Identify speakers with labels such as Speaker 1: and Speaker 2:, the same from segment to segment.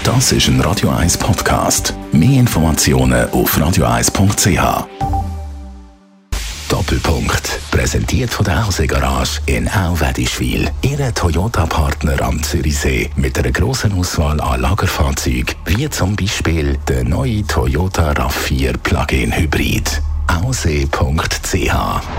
Speaker 1: Das ist ein Radio 1 Podcast. Mehr Informationen auf radio1.ch. Doppelpunkt. Präsentiert von der Hause Garage in Auwedischwil. Ihre Toyota-Partner am Zürichsee mit einer grossen Auswahl an Lagerfahrzeugen, wie zum Beispiel der neue Toyota RAV4 Plug-in Hybrid. Aussee.ch.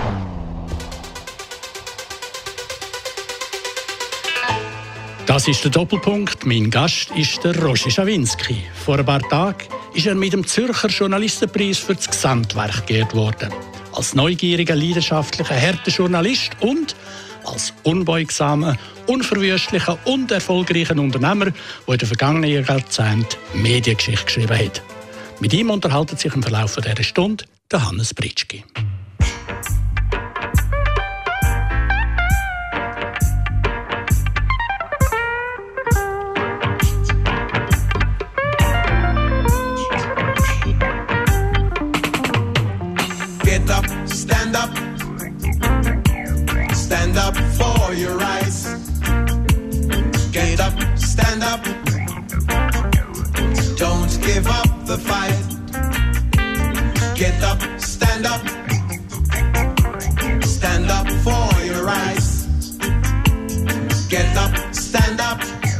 Speaker 2: Das ist der Doppelpunkt. Mein Gast ist der Roger Schawinski. Vor ein paar Tagen ist er mit dem Zürcher Journalistenpreis für das Gesamtwerk geehrt worden. Als neugieriger, leidenschaftlicher, harter Journalist und als unbeugsamer, unverwüstlicher und erfolgreicher Unternehmer, der in den vergangenen Jahrzehnten Mediengeschichte geschrieben hat. Mit ihm unterhalten sich im Verlauf dieser Stunde der Hannes Britschgi.
Speaker 3: Stand up for your rights. Get up, stand up. Don't give up the fight. Get up, stand up. Stand up for your rights. Get up, stand up.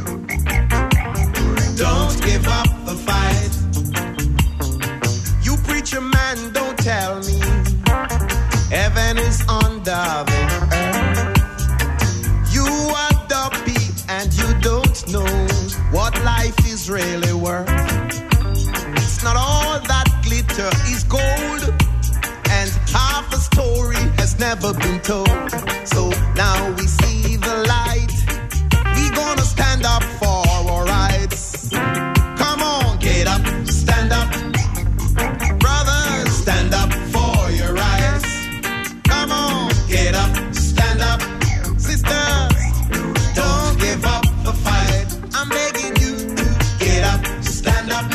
Speaker 3: Don't give up the fight. You preacher man, don't tell me heaven is under the earth. You are dopey and you don't know what life is really worth. It's not all that glitter is gold, and half a story has never been told. So now we see the light. We gonna stand up for our rights. Come on, get up, stand up. Brothers, stand up for your rights. Come on, get up, stand up. Sisters, don't give up the fight. I'm begging you to get up, stand up.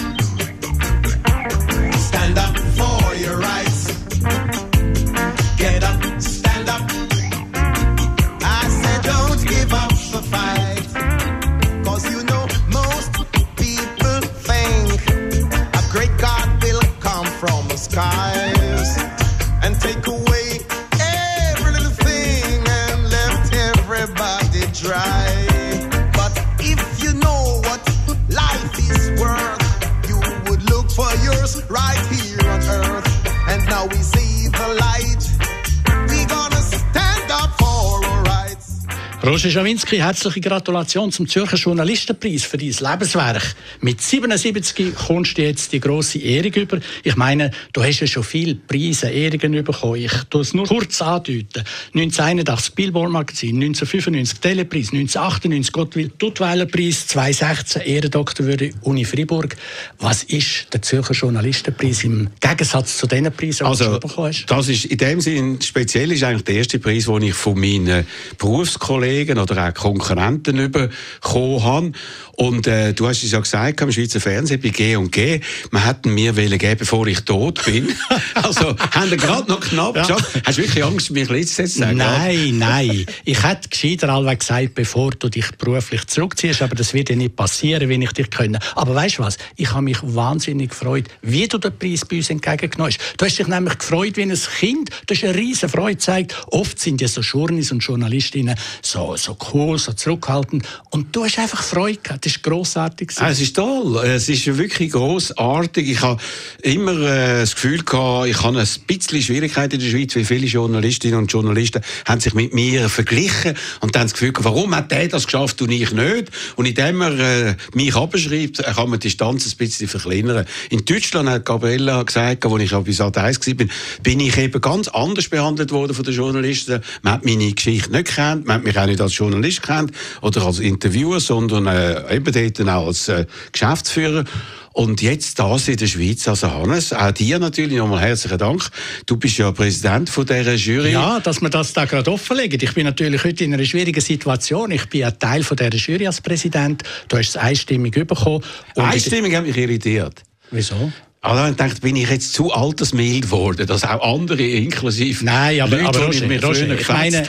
Speaker 3: Stand up for your rights. Get up, stand up. I said don't give up the fight. 'Cause you know most people think a great God will come from the skies and take away every little thing and left everybody dry. But if you know what life is worth, you would look for yours right here on earth. And now we see the light. We gonna stand up for our rights.
Speaker 2: Roger Schawinski, herzliche Gratulation zum Zürcher Journalistenpreis für dein Lebenswerk. Mit 77 kommst du jetzt die grosse Ehrung über. Ich meine, du hast ja schon viele Preise, Ehrungen bekommen. Ich tue es nur kurz andeuten. 1981 Billboard Magazin, 1995 Telepreis, 1998 Gottwill-Duttweiler Preis, 2016 Ehrendoktorwürde Uni Freiburg. Was ist der Zürcher Journalistenpreis im Gegensatz zu diesen Preisen, die du schon bekommen hast?
Speaker 4: Das ist in dem Sinn speziell, ist eigentlich der erste Preis, den ich von meinen Berufskollegen oder auch Konkurrenten bekommen habe. Und du hast es ja gesagt, im Schweizer Fernsehen bei G&G, man hätte mir geben, bevor ich tot bin. Also, haben wir gerade noch knapp geschafft. Hast du wirklich Angst, mich letztes zu sagen?
Speaker 2: Nein. Ich hätte gescheiter allweg gesagt, bevor du dich beruflich zurückziehst, aber das wird ja nicht passieren, wenn ich dich können. Aber weißt du was? Ich habe mich wahnsinnig gefreut, wie du den Preis bei uns entgegengenommen hast. Du hast dich nämlich gefreut wie ein Kind. Du hast eine riesen Freude gezeigt. Oft sind ja so Journalisten und Journalistinnen so cool, so zurückhaltend. Und du hast einfach Freude gehabt. Das ist grossartig.
Speaker 4: Es ist toll. Es ist wirklich grossartig. Ich habe immer das Gefühl gehabt, ich habe ein bisschen Schwierigkeiten in der Schweiz, weil viele Journalistinnen und Journalisten haben sich mit mir verglichen und dann das Gefühl gehabt, warum hat der das geschafft und ich nicht? Und indem er mich abschreibt, kann man die Distanz ein bisschen verkleinern. In Deutschland hat Gabriella gesagt, als ich bei Sat 1 war, bin ich eben ganz anders behandelt worden von den Journalisten. Man hat meine Geschichte nicht gekannt, man hat mich auch nicht als Journalist gekannt oder als Interviewer, sondern eben dort auch als Geschäftsführer. Und jetzt das in der Schweiz, also Hannes, auch dir natürlich nochmal herzlichen Dank. Du bist ja Präsident von dieser Jury.
Speaker 2: Ja, dass wir das da gerade offenlegen. Ich bin natürlich heute in einer schwierigen Situation. Ich bin ein Teil von dieser Jury als Präsident. Du hast es einstimmig bekommen.
Speaker 4: Einstimmig hat mich irritiert.
Speaker 2: Wieso?
Speaker 4: Also ich dachte, bin ich jetzt zu altersmild geworden, dass auch andere, inklusive
Speaker 2: Nein, aber Roger,
Speaker 4: ich meine,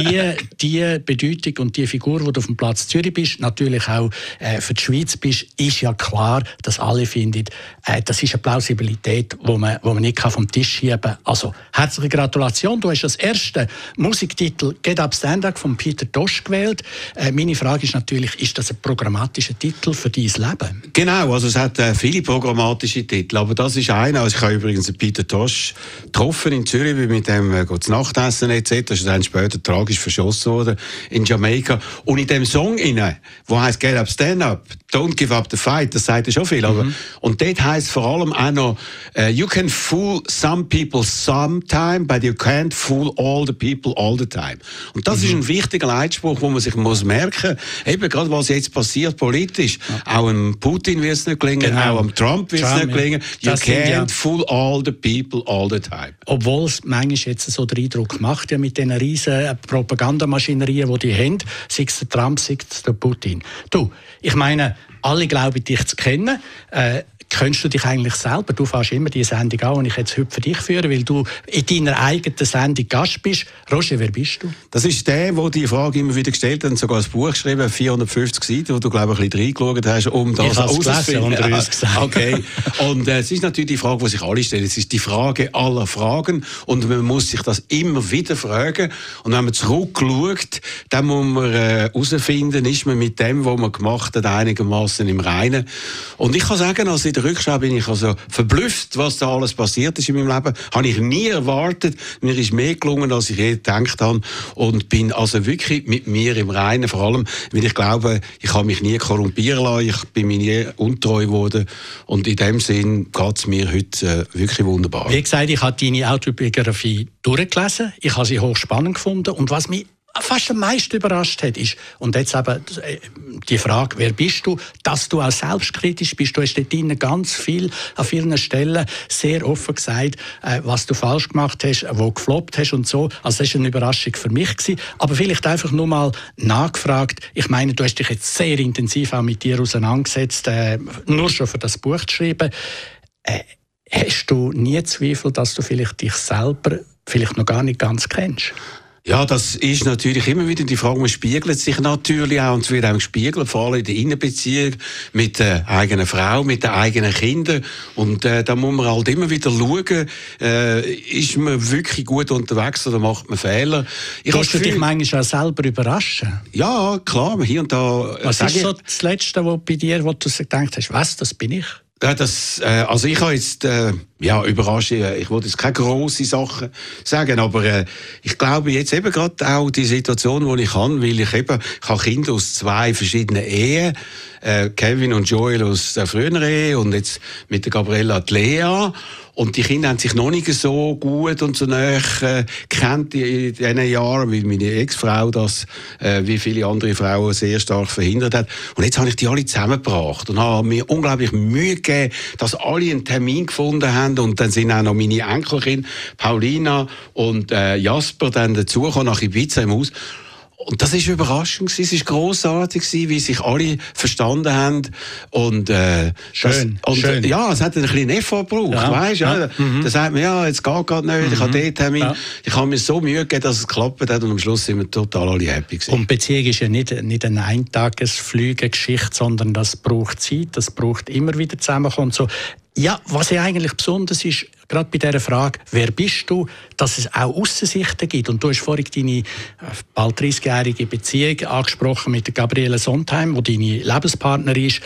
Speaker 2: die Bedeutung und die Figur, die du auf dem Platz Zürich bist, natürlich auch für die Schweiz bist, ist ja klar, dass alle finden, das ist eine Plausibilität, die man nicht vom Tisch schieben kann. Also, herzliche Gratulation, du hast das erste Musiktitel «Get Up Stand Up» von Peter Tosh gewählt. Meine Frage ist natürlich, ist das ein programmatischer Titel für dein Leben?
Speaker 4: Genau, also es hat viele programmatische Titel, aber das ist einer. Also ich habe übrigens Peter Tosh getroffen in Zürich, wie mit dem zu Nachtessen etc. Das ist dann später tragisch verschossen worden in Jamaika. Und in dem Song inne, wo heißt Get Up, Stand Up, Don't Give Up the Fight, das sagt ja schon viel. Aber und dort heißt vor allem auch noch You can fool some people sometime, but you can't fool all the people all the time. Und das ist ein wichtiger Leitspruch, wo man sich muss merken, eben gerade was jetzt passiert politisch. Auch dem Putin wird es nicht gelingen, auch dem Trump wird es nicht gelingen. You can't fool all the people all the time.
Speaker 2: Obwohl es manchmal jetzt so den Eindruck macht, ja, mit diesen riesen Propagandamaschinerien, die haben, sei es der Trump, sei es der Putin. Du, ich meine, alle glauben, dich zu kennen. Kennst du dich eigentlich selber? Du fährst immer die Sendung an, die ich jetzt heute für dich führe, weil du in deiner eigenen Sendung Gast bist. Roger, wer bist du?
Speaker 4: Das ist der die Frage immer wieder gestellt hat und sogar ein Buch geschrieben, 450 Seiten, wo du, glaube ich, ein bisschen reingeschaut hast, um das herauszufinden. Okay. Und es ist natürlich die Frage, die sich alle stellen. Es ist die Frage aller Fragen und man muss sich das immer wieder fragen. Und wenn man zurückschaut, dann muss man herausfinden, ist man mit dem, was man gemacht hat, einigermaßen im Reinen. Und ich kann sagen, also in der Rückschau bin ich also verblüfft, was da alles passiert ist in meinem Leben. Habe ich nie erwartet. Mir ist mehr gelungen, als ich je gedacht habe. Und bin also wirklich mit mir im Reinen. Vor allem, weil ich glaube, ich habe mich nie korrumpieren lassen. Ich bin mir nie untreu geworden. Und in dem Sinn geht es mir heute wirklich wunderbar.
Speaker 2: Wie gesagt, ich habe deine Autobiografie durchgelesen. Ich habe sie hochspannend gefunden. Und was mich fast am meisten überrascht hat, ist, und jetzt eben die Frage, wer bist du, dass du auch selbstkritisch bist. Du hast dort drinnen ganz viel, an vielen Stellen sehr offen gesagt, was du falsch gemacht hast, wo du gefloppt hast und so. Also das war eine Überraschung für mich gewesen. Aber vielleicht einfach nur mal nachgefragt. Ich meine, du hast dich jetzt sehr intensiv auch mit dir auseinandergesetzt, nur schon für das Buch zu schreiben. Hast du nie Zweifel, dass du vielleicht dich selber vielleicht noch gar nicht ganz kennst?
Speaker 4: Ja, das ist natürlich immer wieder die Frage, man spiegelt sich natürlich auch, und es wird auch gespiegelt, vor allem in der Innenbeziehung mit der eigenen Frau, mit den eigenen Kindern. Und da muss man halt immer wieder schauen, ist man wirklich gut unterwegs oder macht man Fehler.
Speaker 2: Kannst du dich manchmal auch selber überraschen?
Speaker 4: Ja, klar, hier und da.
Speaker 2: Was ist so das Letzte, wo bei dir, wo du gedacht hast, was, das bin ich?
Speaker 4: Ja, also ich habe jetzt überrascht. Ich wollte jetzt keine grossen Sachen sagen, aber ich glaube jetzt eben gerade auch die Situation, die ich habe, weil ich habe Kinder aus 2 verschiedenen Ehen, Kevin und Joel aus der früheren Ehe und jetzt mit der Gabriella die Lea. Und die Kinder haben sich noch nicht so gut und so nahe gekannt in diesen Jahren, weil meine Ex-Frau das, wie viele andere Frauen, sehr stark verhindert hat. Und jetzt habe ich die alle zusammengebracht und habe mir unglaublich Mühe gegeben, dass alle einen Termin gefunden haben. Und dann sind auch noch meine Enkelkinder, Paulina und Jasper, dann dazugekommen nach Ibiza im Haus. Und das ist überraschend gewesen. Es ist grossartig gewesen, wie sich alle verstanden haben. Und,
Speaker 2: schön.
Speaker 4: Ja, es hat ein bisschen Effort gebraucht, weißt du? Ja. Da sagt man, ja, jetzt geht gerade nicht, ich habe den Termin. Ja. Ich habe mir so Mühe gegeben, dass es geklappt hat und am Schluss sind wir total alle happy gewesen.
Speaker 2: Und Beziehung ist ja nicht eine Eintagesflüge-Geschichte, sondern das braucht Zeit, das braucht immer wieder Zusammenkommen. So. Ja, was ja eigentlich besonders ist, gerade bei dieser Frage, wer bist du, dass es auch Aussensichten gibt. Und du hast vorhin deine bald 30-jährige Beziehung angesprochen mit der Gabriele Sondheim, die deine Lebenspartnerin ist.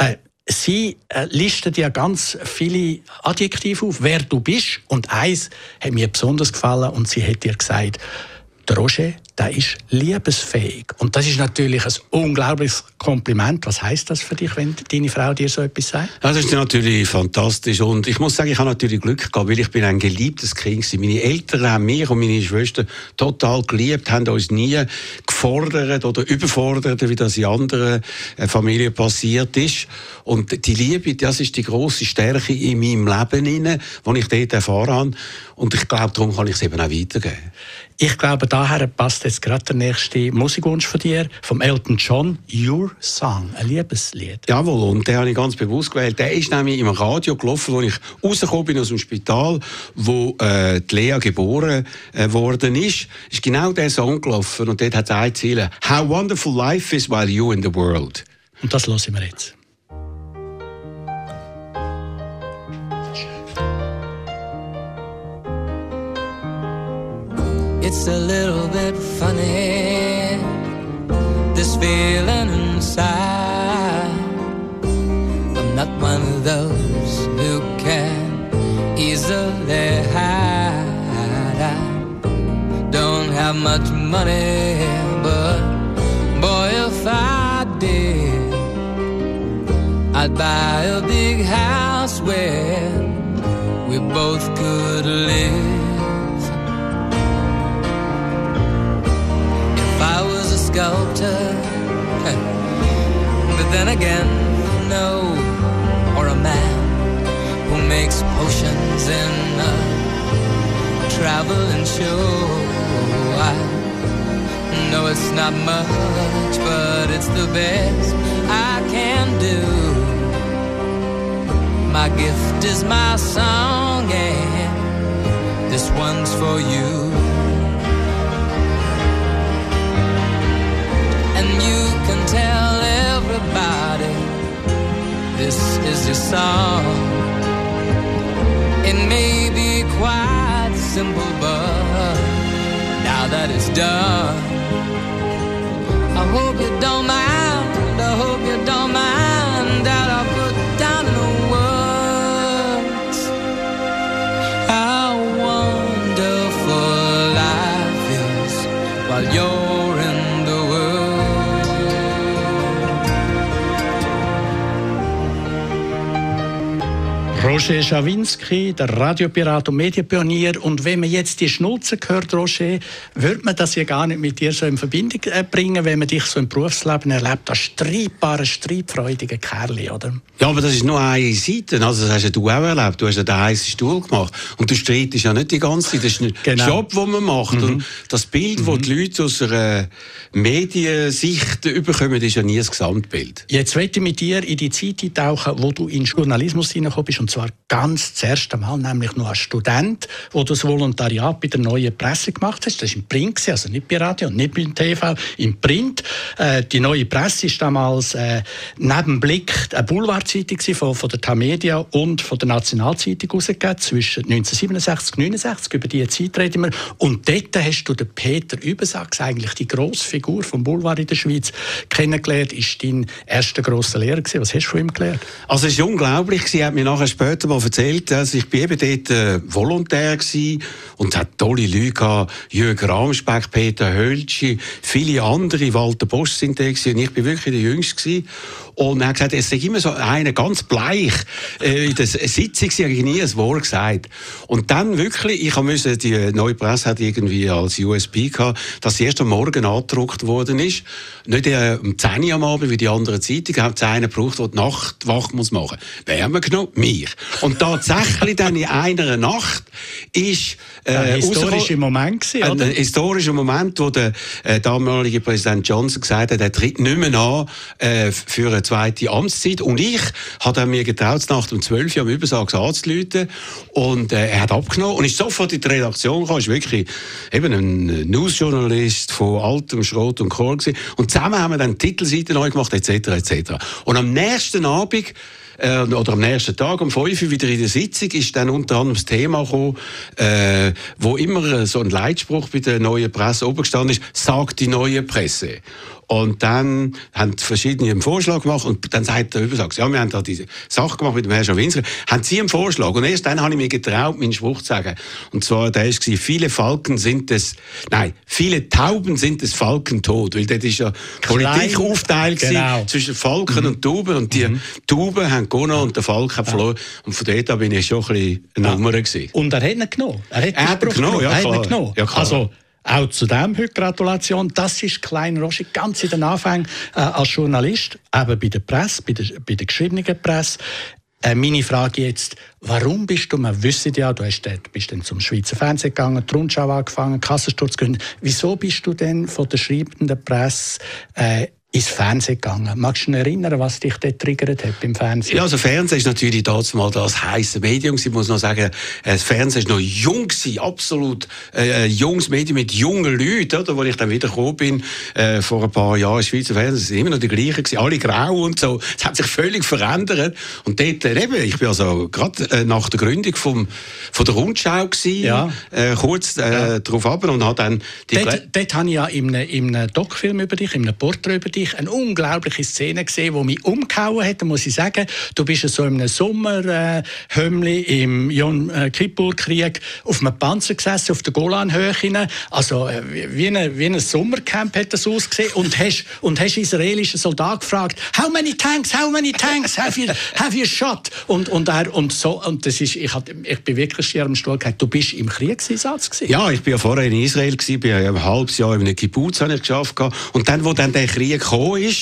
Speaker 2: Sie listet ja ganz viele Adjektive auf, wer du bist. Und eins hat mir besonders gefallen und sie hat dir gesagt, der Roger, der ist liebesfähig. Und das ist natürlich ein unglaubliches Kompliment. Was heisst das für dich, wenn deine Frau dir so etwas sagt?
Speaker 4: Ja, das ist natürlich fantastisch. Und ich muss sagen, ich habe natürlich Glück gehabt, weil ich bin ein geliebtes Kind war. Meine Eltern haben mich und meine Schwester total geliebt, haben uns nie gefordert oder überfordert, wie das in anderen Familien passiert ist. Und die Liebe, das ist die grosse Stärke in meinem Leben, die ich dort erfahren habe. Und ich glaube, darum kann ich es eben auch weitergeben.
Speaker 2: Ich glaube, daher passt jetzt gerade der nächste Musikwunsch von dir, vom Elton John, Your Song, ein Liebeslied.
Speaker 4: Jawohl, und den habe ich ganz bewusst gewählt. Der ist nämlich im Radio gelaufen, als ich rausgekommen bin aus dem Spital, wo die Lea geboren worden ist. Ist genau der Song gelaufen und dort hat es eine Ziele: How wonderful life is while you in the world.
Speaker 2: Und das hören wir jetzt.
Speaker 5: It's a little bit funny, this feeling inside. I'm not one of those who can easily hide. I don't have much money, but boy, if I did, I'd buy a big house where we both could live. I was a sculptor, but then again, no, or a man who makes potions in a traveling show. I know it's not much, but it's the best I can do. My gift is my song, and this one's for you. You can tell everybody this is your song. It may be quite simple, but now that it's done, I hope you don't mind, I hope you don't mind that I put down in the words how wonderful life is while you're in the world.
Speaker 2: Roger Schawinski, der Radiopirat und Medienpionier. Und wenn man jetzt die Schnulze hört, Roger, würde man das ja gar nicht mit dir so in Verbindung bringen, wenn man dich so im Berufsleben erlebt, als streitbarer, streitfreudiger Kerl, oder?
Speaker 4: Ja, aber das ist nur eine Seite. Also, das hast ja du auch erlebt. Du hast ja den heißen Stuhl gemacht. Und der Streit ist ja nicht die ganze Zeit. Das ist ein Job, den man macht. Und das Bild, das die Leute aus einer Mediensicht bekommen, ist ja nie das Gesamtbild.
Speaker 2: Jetzt möchte ich mit dir in die Zeit eintauchen, wo du in den Journalismus hineingekommen bist. Und zwar ganz das erste Mal, nämlich noch als Student, wo du das Volontariat bei der Neuen Presse gemacht hast. Das war im Print, also nicht bei Radio und nicht beim TV, im Print. Die Neue Presse ist damals neben Blick eine Boulevardzeitung von der Tamedia und von der Nationalzeitung rausgegeben, zwischen 1967 und 1969. Über diese Zeit reden wir. Und dort hast du den Peter Übensachs, eigentlich die grosse Figur vom Boulevard in der Schweiz, kennengelernt. Ist dein erster grosser Lehrer gewesen. Was hast du von ihm gelernt?
Speaker 4: Also es war unglaublich. Er hat mir nachher später mal erzählt, dass ich eben dort Volontär war und es hat tolle Leute gehabt. Jürgen Ramspeck, Peter Hölschi, viele andere, Walter Bosch sind da gewesen, und ich bin wirklich der Jüngste. Und er hat gesagt, es sei immer so einer ganz bleich. In der Sitzung habe ich nie ein Wort gesagt. Und dann wirklich, ich musste, die Neue Presse hat irgendwie als USB gehabt, dass sie erst am Morgen angedruckt worden ist. Nicht um 10 Uhr am Abend, wie die anderen Zeitungen, haben sie einen gebraucht, der die Nacht wach muss machen. Wer haben wir genommen? Mich. Und tatsächlich dann in einer Nacht ist
Speaker 2: ein historischer Moment gewesen, oder?
Speaker 4: Ein historischer Moment, wo der damalige Präsident Johnson gesagt hat, er tritt nicht mehr an für eine zweite Amtszeit. Und ich habe mir getraut, nach um 12 Uhr am Übersags anzurufen. Und er hat abgenommen und ist sofort in die Redaktion gekommen. Ist wirklich eben ein Newsjournalist von altem Schrot und Korn gewesen. Und zusammen haben wir dann Titelseiten neu gemacht, etc., etc. Und am nächsten Abend oder am nächsten Tag, um 5 Uhr wieder in der Sitzung, ist dann unter anderem das Thema gekommen, wo immer so ein Leitspruch bei der Neuen Presse oben gestanden ist: sagt die Neue Presse. Und dann haben verschiedene einen Vorschlag gemacht und dann sagt der Übersachs, ja, wir haben da diese Sache gemacht mit dem Herrn Schawinski. Haben Sie einen Vorschlag? Und erst dann habe ich mir getraut, meinen Spruch zu sagen. Und zwar, der war, viele Tauben sind des Falken tot. Weil das ist ja Politik aufteilt zwischen Falken und Tauben. Und die Tauben haben gewonnen und der Falk hat verloren. Und von dort an bin ich schon ein bisschen eine Nummer gewesen.
Speaker 2: Und er hat ihn genommen.
Speaker 4: Er hat ihn genommen, ja klar. Ja, klar.
Speaker 2: Also, auch zu dem heute Gratulation. Das ist Klein Roger ganz in den Anfängen als Journalist, eben bei der Presse, bei der geschriebenen Presse. Meine Frage jetzt, warum bist du, wir wissen ja, du bist dann zum Schweizer Fernsehen gegangen, die Rundschau angefangen, Kassensturz gegründet. Wieso bist du denn von der schreibenden Presse ins Fernsehen gegangen? Magst du dich erinnern, was dich dort triggert hat beim Fernsehen?
Speaker 4: Ja, also Fernsehen ist natürlich damals mal das heisse Medium. Ich muss noch sagen, das Fernsehen war noch jung gewesen, absolut junges Medium mit jungen Leuten, oder? Als ich dann wieder gekommen bin, vor ein paar Jahren im Schweizer Fernsehen, es waren immer noch die gleichen gewesen, alle grau und so. Es hat sich völlig verändert. Und dort, ich bin also gerade nach der Gründung von der Rundschau gewesen, kurz darauf ab und hat dann
Speaker 2: Dort habe ich ja in einem Doc-Film über dich, in einem Porträt über dich, eine unglaubliche Szene gesehen, die mich umgehauen hat. Da muss ich sagen, du bist so in einem Sommerhömmli im Yom Kippur-Krieg auf einem Panzer gesessen, auf der Golanhöhe. Also wie ein Sommercamp hat das ausgesehen. Und hast israelischen Soldaten gefragt, how many tanks have you shot? Und das ist, ich bin wirklich schier am Stuhl gehabt. Du bist im Kriegseinsatz gewesen.
Speaker 4: Ja, ich bin ja vorher in Israel gewesen, bin ja ein halbes Jahr in einem Kibbutz habe ich geschafft. Und dann, wo dann der Krieg kam,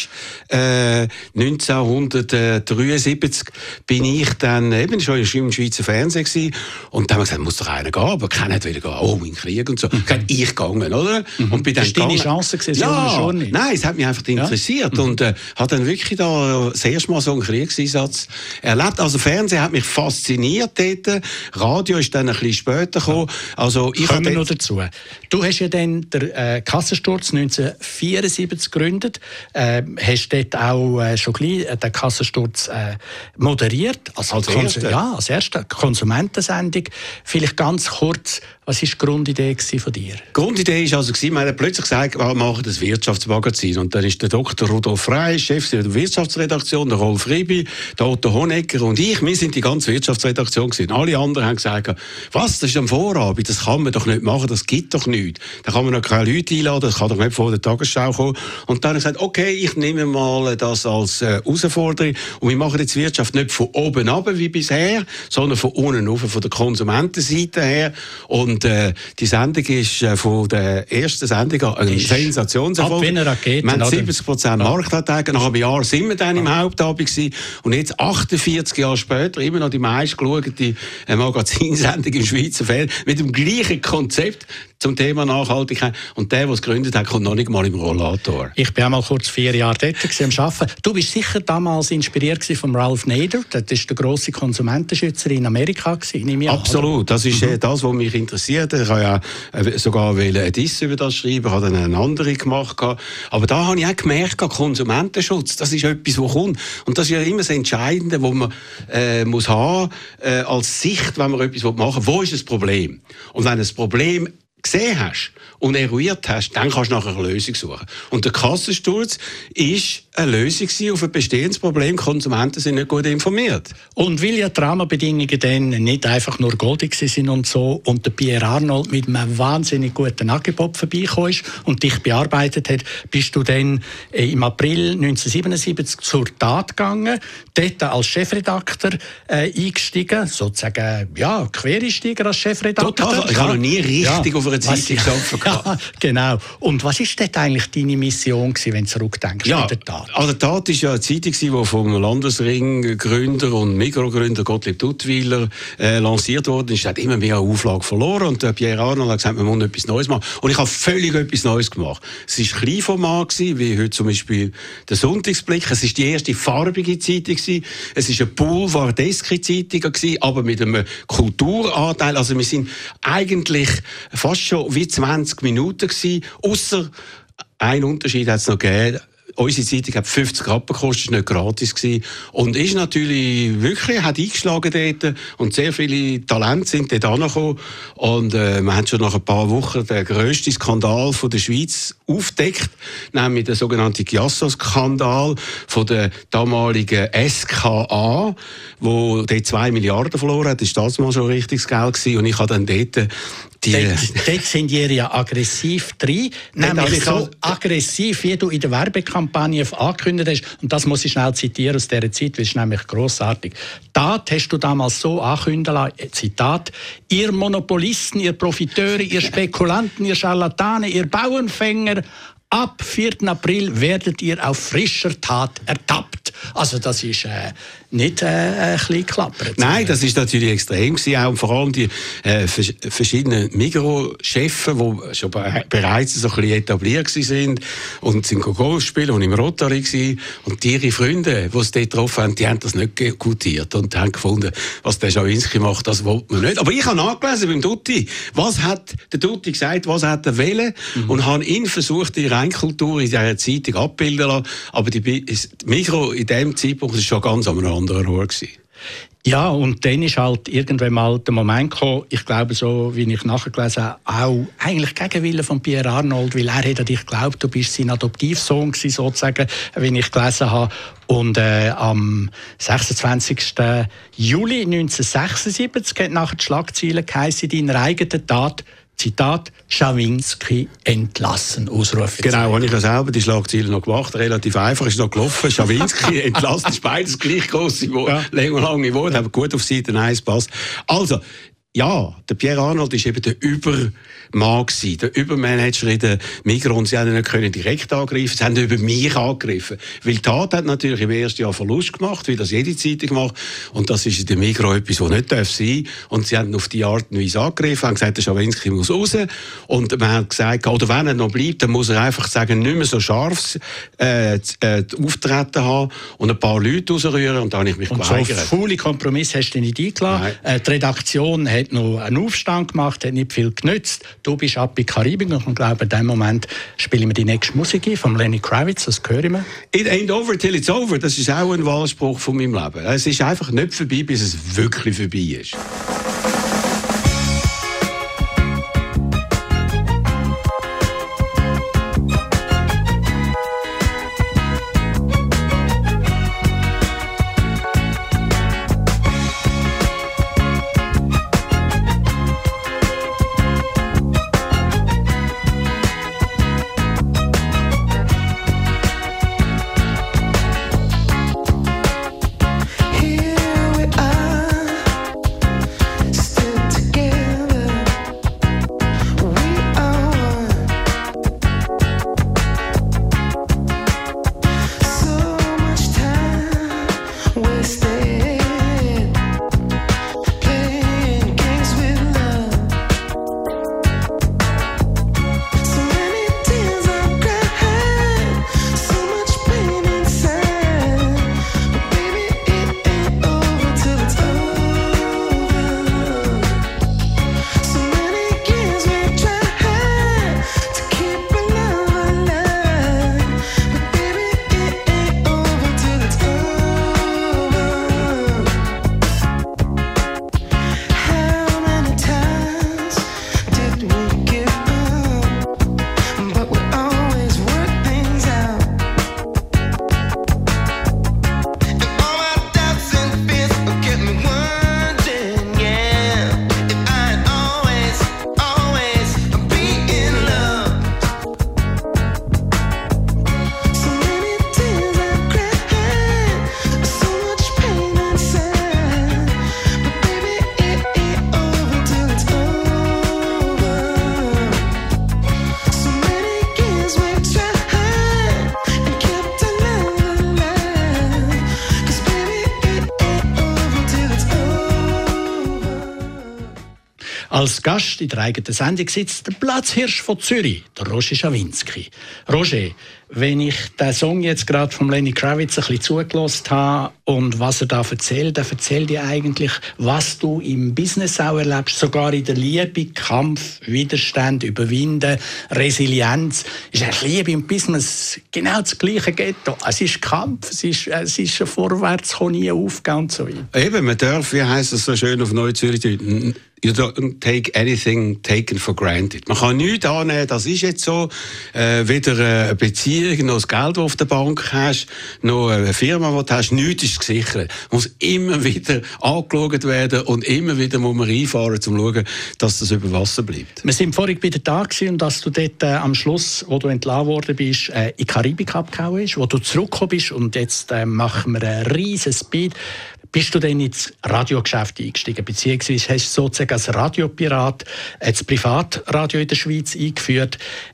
Speaker 4: 1973, bin ich dann eben schon im Schweizer Fernsehen gewesen. Und dann haben wir gesagt, muss doch einer gehen, aber keiner hat wieder gehen. Oh, mein Krieg und so. Ich gegangen, oder? Und bin dann
Speaker 2: das war deine Chance gewesen?
Speaker 4: Ja, nein, es hat mich einfach interessiert. Und habe dann wirklich da das erste Mal so einen Kriegseinsatz erlebt. Also Fernsehen hat mich fasziniert dort. Radio ist dann ein bisschen später gekommen. Also ich
Speaker 2: kommen wir noch dazu. Du hast ja dann den Kassensturz 1974 gegründet. Hast dort auch schon gleich den Kassensturz moderiert. Als erste Konsumentensendung. Vielleicht ganz kurz, was war die Grundidee von dir?
Speaker 4: Die Grundidee war also, wir haben plötzlich gesagt, wir machen das Wirtschaftsmagazin. Und dann ist der Dr. Rudolf Frey, Chef der Wirtschaftsredaktion, der Rolf Ribi, der Otto Honecker und ich, wir sind die ganze Wirtschaftsredaktion gewesen. Alle anderen haben gesagt, was, das ist am Vorabend, das kann man doch nicht machen, das gibt doch nichts. Da kann man noch keine Leute einladen, das kann doch nicht vor der Tagesschau kommen. Und dann habe ich gesagt, okay, ich nehme mal das als Herausforderung und wir machen jetzt Wirtschaft nicht von oben ab wie bisher, sondern von unten auf, von der Konsumentenseite her. Und die Sendung ist von der ersten Sendung eine Sensationserfolg.
Speaker 2: Ab wie eine Rakete,
Speaker 4: wir haben 70% Marktanteile. Nach einem Jahr sind wir dann im Hauptabend gewesen. Und jetzt, 48 Jahre später, immer noch die meistgeschaute Magazinsendung im Schweizer Fernsehen mit dem gleichen Konzept zum Thema Nachhaltigkeit. Und der es gegründet hat, kommt noch nicht mal im Rollator.
Speaker 2: Ich war auch mal kurz 4 Jahre dort am Arbeiten. Du bist sicher damals inspiriert von Ralph Nader. Das war der grosse Konsumentenschützer in Amerika.
Speaker 4: Absolut. Das ist das, was mich interessiert. Ich habe ja sogar eine Diss über das schreiben, habe dann eine andere gemacht. Aber da habe ich auch gemerkt, Konsumentenschutz, das ist etwas, was kommt. Und das ist ja immer das Entscheidende, was man muss haben als Sicht, wenn man etwas machen will. Wo ist das Problem? Und wenn das Problem gesehen hast und eruiert hast, dann kannst du nachher eine Lösung suchen. Und der Kassensturz ist eine Lösung auf ein bestehendes Problem. Konsumenten sind nicht gut informiert.
Speaker 2: Und weil ja die Rahmenbedingungen dann nicht einfach nur goldig sind und so und der Pierre Arnold mit einem wahnsinnig guten Angebot vorbeigekommen ist und dich bearbeitet hat, bist du dann im April 1977 zur Tat gegangen, dort als Chefredakteur eingestiegen, sozusagen, ja, Quereinsteiger als Chefredakteur.
Speaker 4: Total. Ich habe noch nie richtig auf einer Zeitung gearbeitet.
Speaker 2: Ja, genau. Und was war dort eigentlich deine Mission, wenn du zurückdenkst mit der Tat?
Speaker 4: Also die Tat war ja eine Zeitung, die vom Landesring-Gründer und Mikrogründer Gottlieb Duttweiler lanciert wurde. Es hat immer mehr Auflage verloren und Pierre Arnold hat gesagt, man muss etwas Neues machen. Und ich habe völlig etwas Neues gemacht. Es war Kleinformat, wie heute zum Beispiel der Sonntagsblick. Es war die erste farbige Zeitung. Es war eine boulevardeske Zeitung, aber mit einem Kulturanteil. Also wir sind eigentlich fast schon wie 20 Minuten gewesen, ausser ein Unterschied hat es noch gegeben. Unsere Zeitung hat 50 Rappen gekostet, war nicht gratis gewesen. Und ist natürlich wirklich, hat eingeschlagen dort. Und sehr viele Talente sind dort angekommen. Und wir haben schon nach ein paar Wochen den grössten Skandal von der Schweiz aufgedeckt. Nämlich den sogenannten Giasso-Skandal von der damaligen SKA, wo dort 2 Milliarden verloren hat. Das war das mal schon richtiges Geld gewesen. Und ich habe dann dort
Speaker 2: Dort sind ihr ja aggressiv drin, nämlich so aggressiv, wie du in der Werbekampagne angekündigt hast. Und das muss ich schnell zitieren aus dieser Zeit, weil es ist nämlich grossartig. Tat hast du damals so ankündigen lassen, Zitat, ihr Monopolisten, ihr Profiteure, ihr Spekulanten, ihr Scharlatane, ihr Bauernfänger, ab 4. April werdet ihr auf frischer Tat ertappt. Also das ist nicht ein bisschen klappert.
Speaker 4: Nein, das ist natürlich extrem gewesen, auch vor allem die verschiedenen Migros-Chefs, die schon bereits so ein bisschen etabliert sind und sind Golf spielen und im Rotary gewesen. Und ihre Freunde, die es dort getroffen haben, die haben das nicht gutiert und haben gefunden, was der Schawinski macht, das will man nicht. Aber ich habe nachgelesen beim Dutti, was hat der Dutti gesagt, was hat er wollen, und habe ihn versucht, die Reinkultur in dieser Zeitung abbilden zu lassen. Aber die Migros in diesem Zeitpunkt war schon ganz an einem anderen Ort gewesen.
Speaker 2: Ja, und dann ist halt irgendwann mal der Moment gekommen, ich glaube, so wie ich nachgelesen habe, auch eigentlich gegen Willen von Pierre Arnold, weil er hat dich geglaubt, du bist sein Adoptivsohn gewesen, sozusagen, wie ich gelesen habe. Und am 26. Juli 1976 hat nachher die Schlagzeile geheißen, deiner eigenen Tat, Zitat, Schawinski entlassen, Ausrufezeichen.
Speaker 4: Genau, habe ich ja selber die Schlagzeile noch gemacht, relativ einfach, ist noch gelaufen, Schawinski entlassen, ist beides gleich grosse lange Worte, aber gut auf Seite 1 passt. Also, ja, der Pierre Arnold war eben der Übermann gewesen, der Übermanager in der Migros, und sie haben ihn nicht direkt angreifen, sie haben über mich angegriffen. Weil die Tat hat natürlich im ersten Jahr Verlust gemacht, wie das jede Zeitung macht, und das ist in der Migros etwas, was nicht sein darf. Und sie haben auf die Art und Weise angegriffen, haben gesagt, der Schawinski muss raus, und man hat gesagt, oder wenn er noch bleibt, dann muss er einfach sagen, nicht mehr so scharf Auftreten haben und ein paar Leute rausrühren, und da habe ich mich geweigert.
Speaker 2: Und so faule Kompromiss hast du nicht eingeladen. Die Redaktion hat noch einen Aufstand gemacht, hat nicht viel genützt. Du bist ab in die Karibik, und ich glaube, in dem Moment spielen wir die nächste Musik ein, von Lenny Kravitz, das hören wir.
Speaker 4: It ain't over till it's over, das ist auch ein Wahlspruch von meinem Leben. Es ist einfach nicht vorbei, bis es wirklich vorbei ist.
Speaker 2: Als Gast in der eigenen Sendung sitzt der Platzhirsch von Zürich, der Roger Schawinski. Roger, wenn ich den Song jetzt gerade von Lenny Kravitz ein bisschen zugelassen habe und was er da erzählt, dann erzählt dir eigentlich, was du im Business auch erlebst, sogar in der Liebe, Kampf, Widerstand, Überwinden, Resilienz. Ist eigentlich Liebe im Business genau das gleiche Ghetto. Es ist Kampf, es ist ein Vorwärtskommen, nie aufgehen und so weiter.
Speaker 4: Eben, man darf, wie heisst es so schön auf Neuzürich, you don't take anything taken for granted. Man kann nichts annehmen, das ist jetzt so. Weder eine Beziehung, noch das Geld, das du auf der Bank hast, noch eine Firma, die du hast, nichts ist gesichert. Muss immer wieder angeschaut werden und immer wieder muss man reinfahren, um zu schauen, dass das über Wasser bleibt.
Speaker 2: Wir sind vorhin bei der Tag und dass du dort am Schluss, wo du entlassen worden bist, in die Karibik abgehauen bist, wo du zurückgekommen bist, und jetzt machen wir einen riesen Speed. Bist du dann ins Radiogeschäft eingestiegen, beziehungsweise hast du sozusagen als Radiopirat das Privatradio in der Schweiz eingeführt.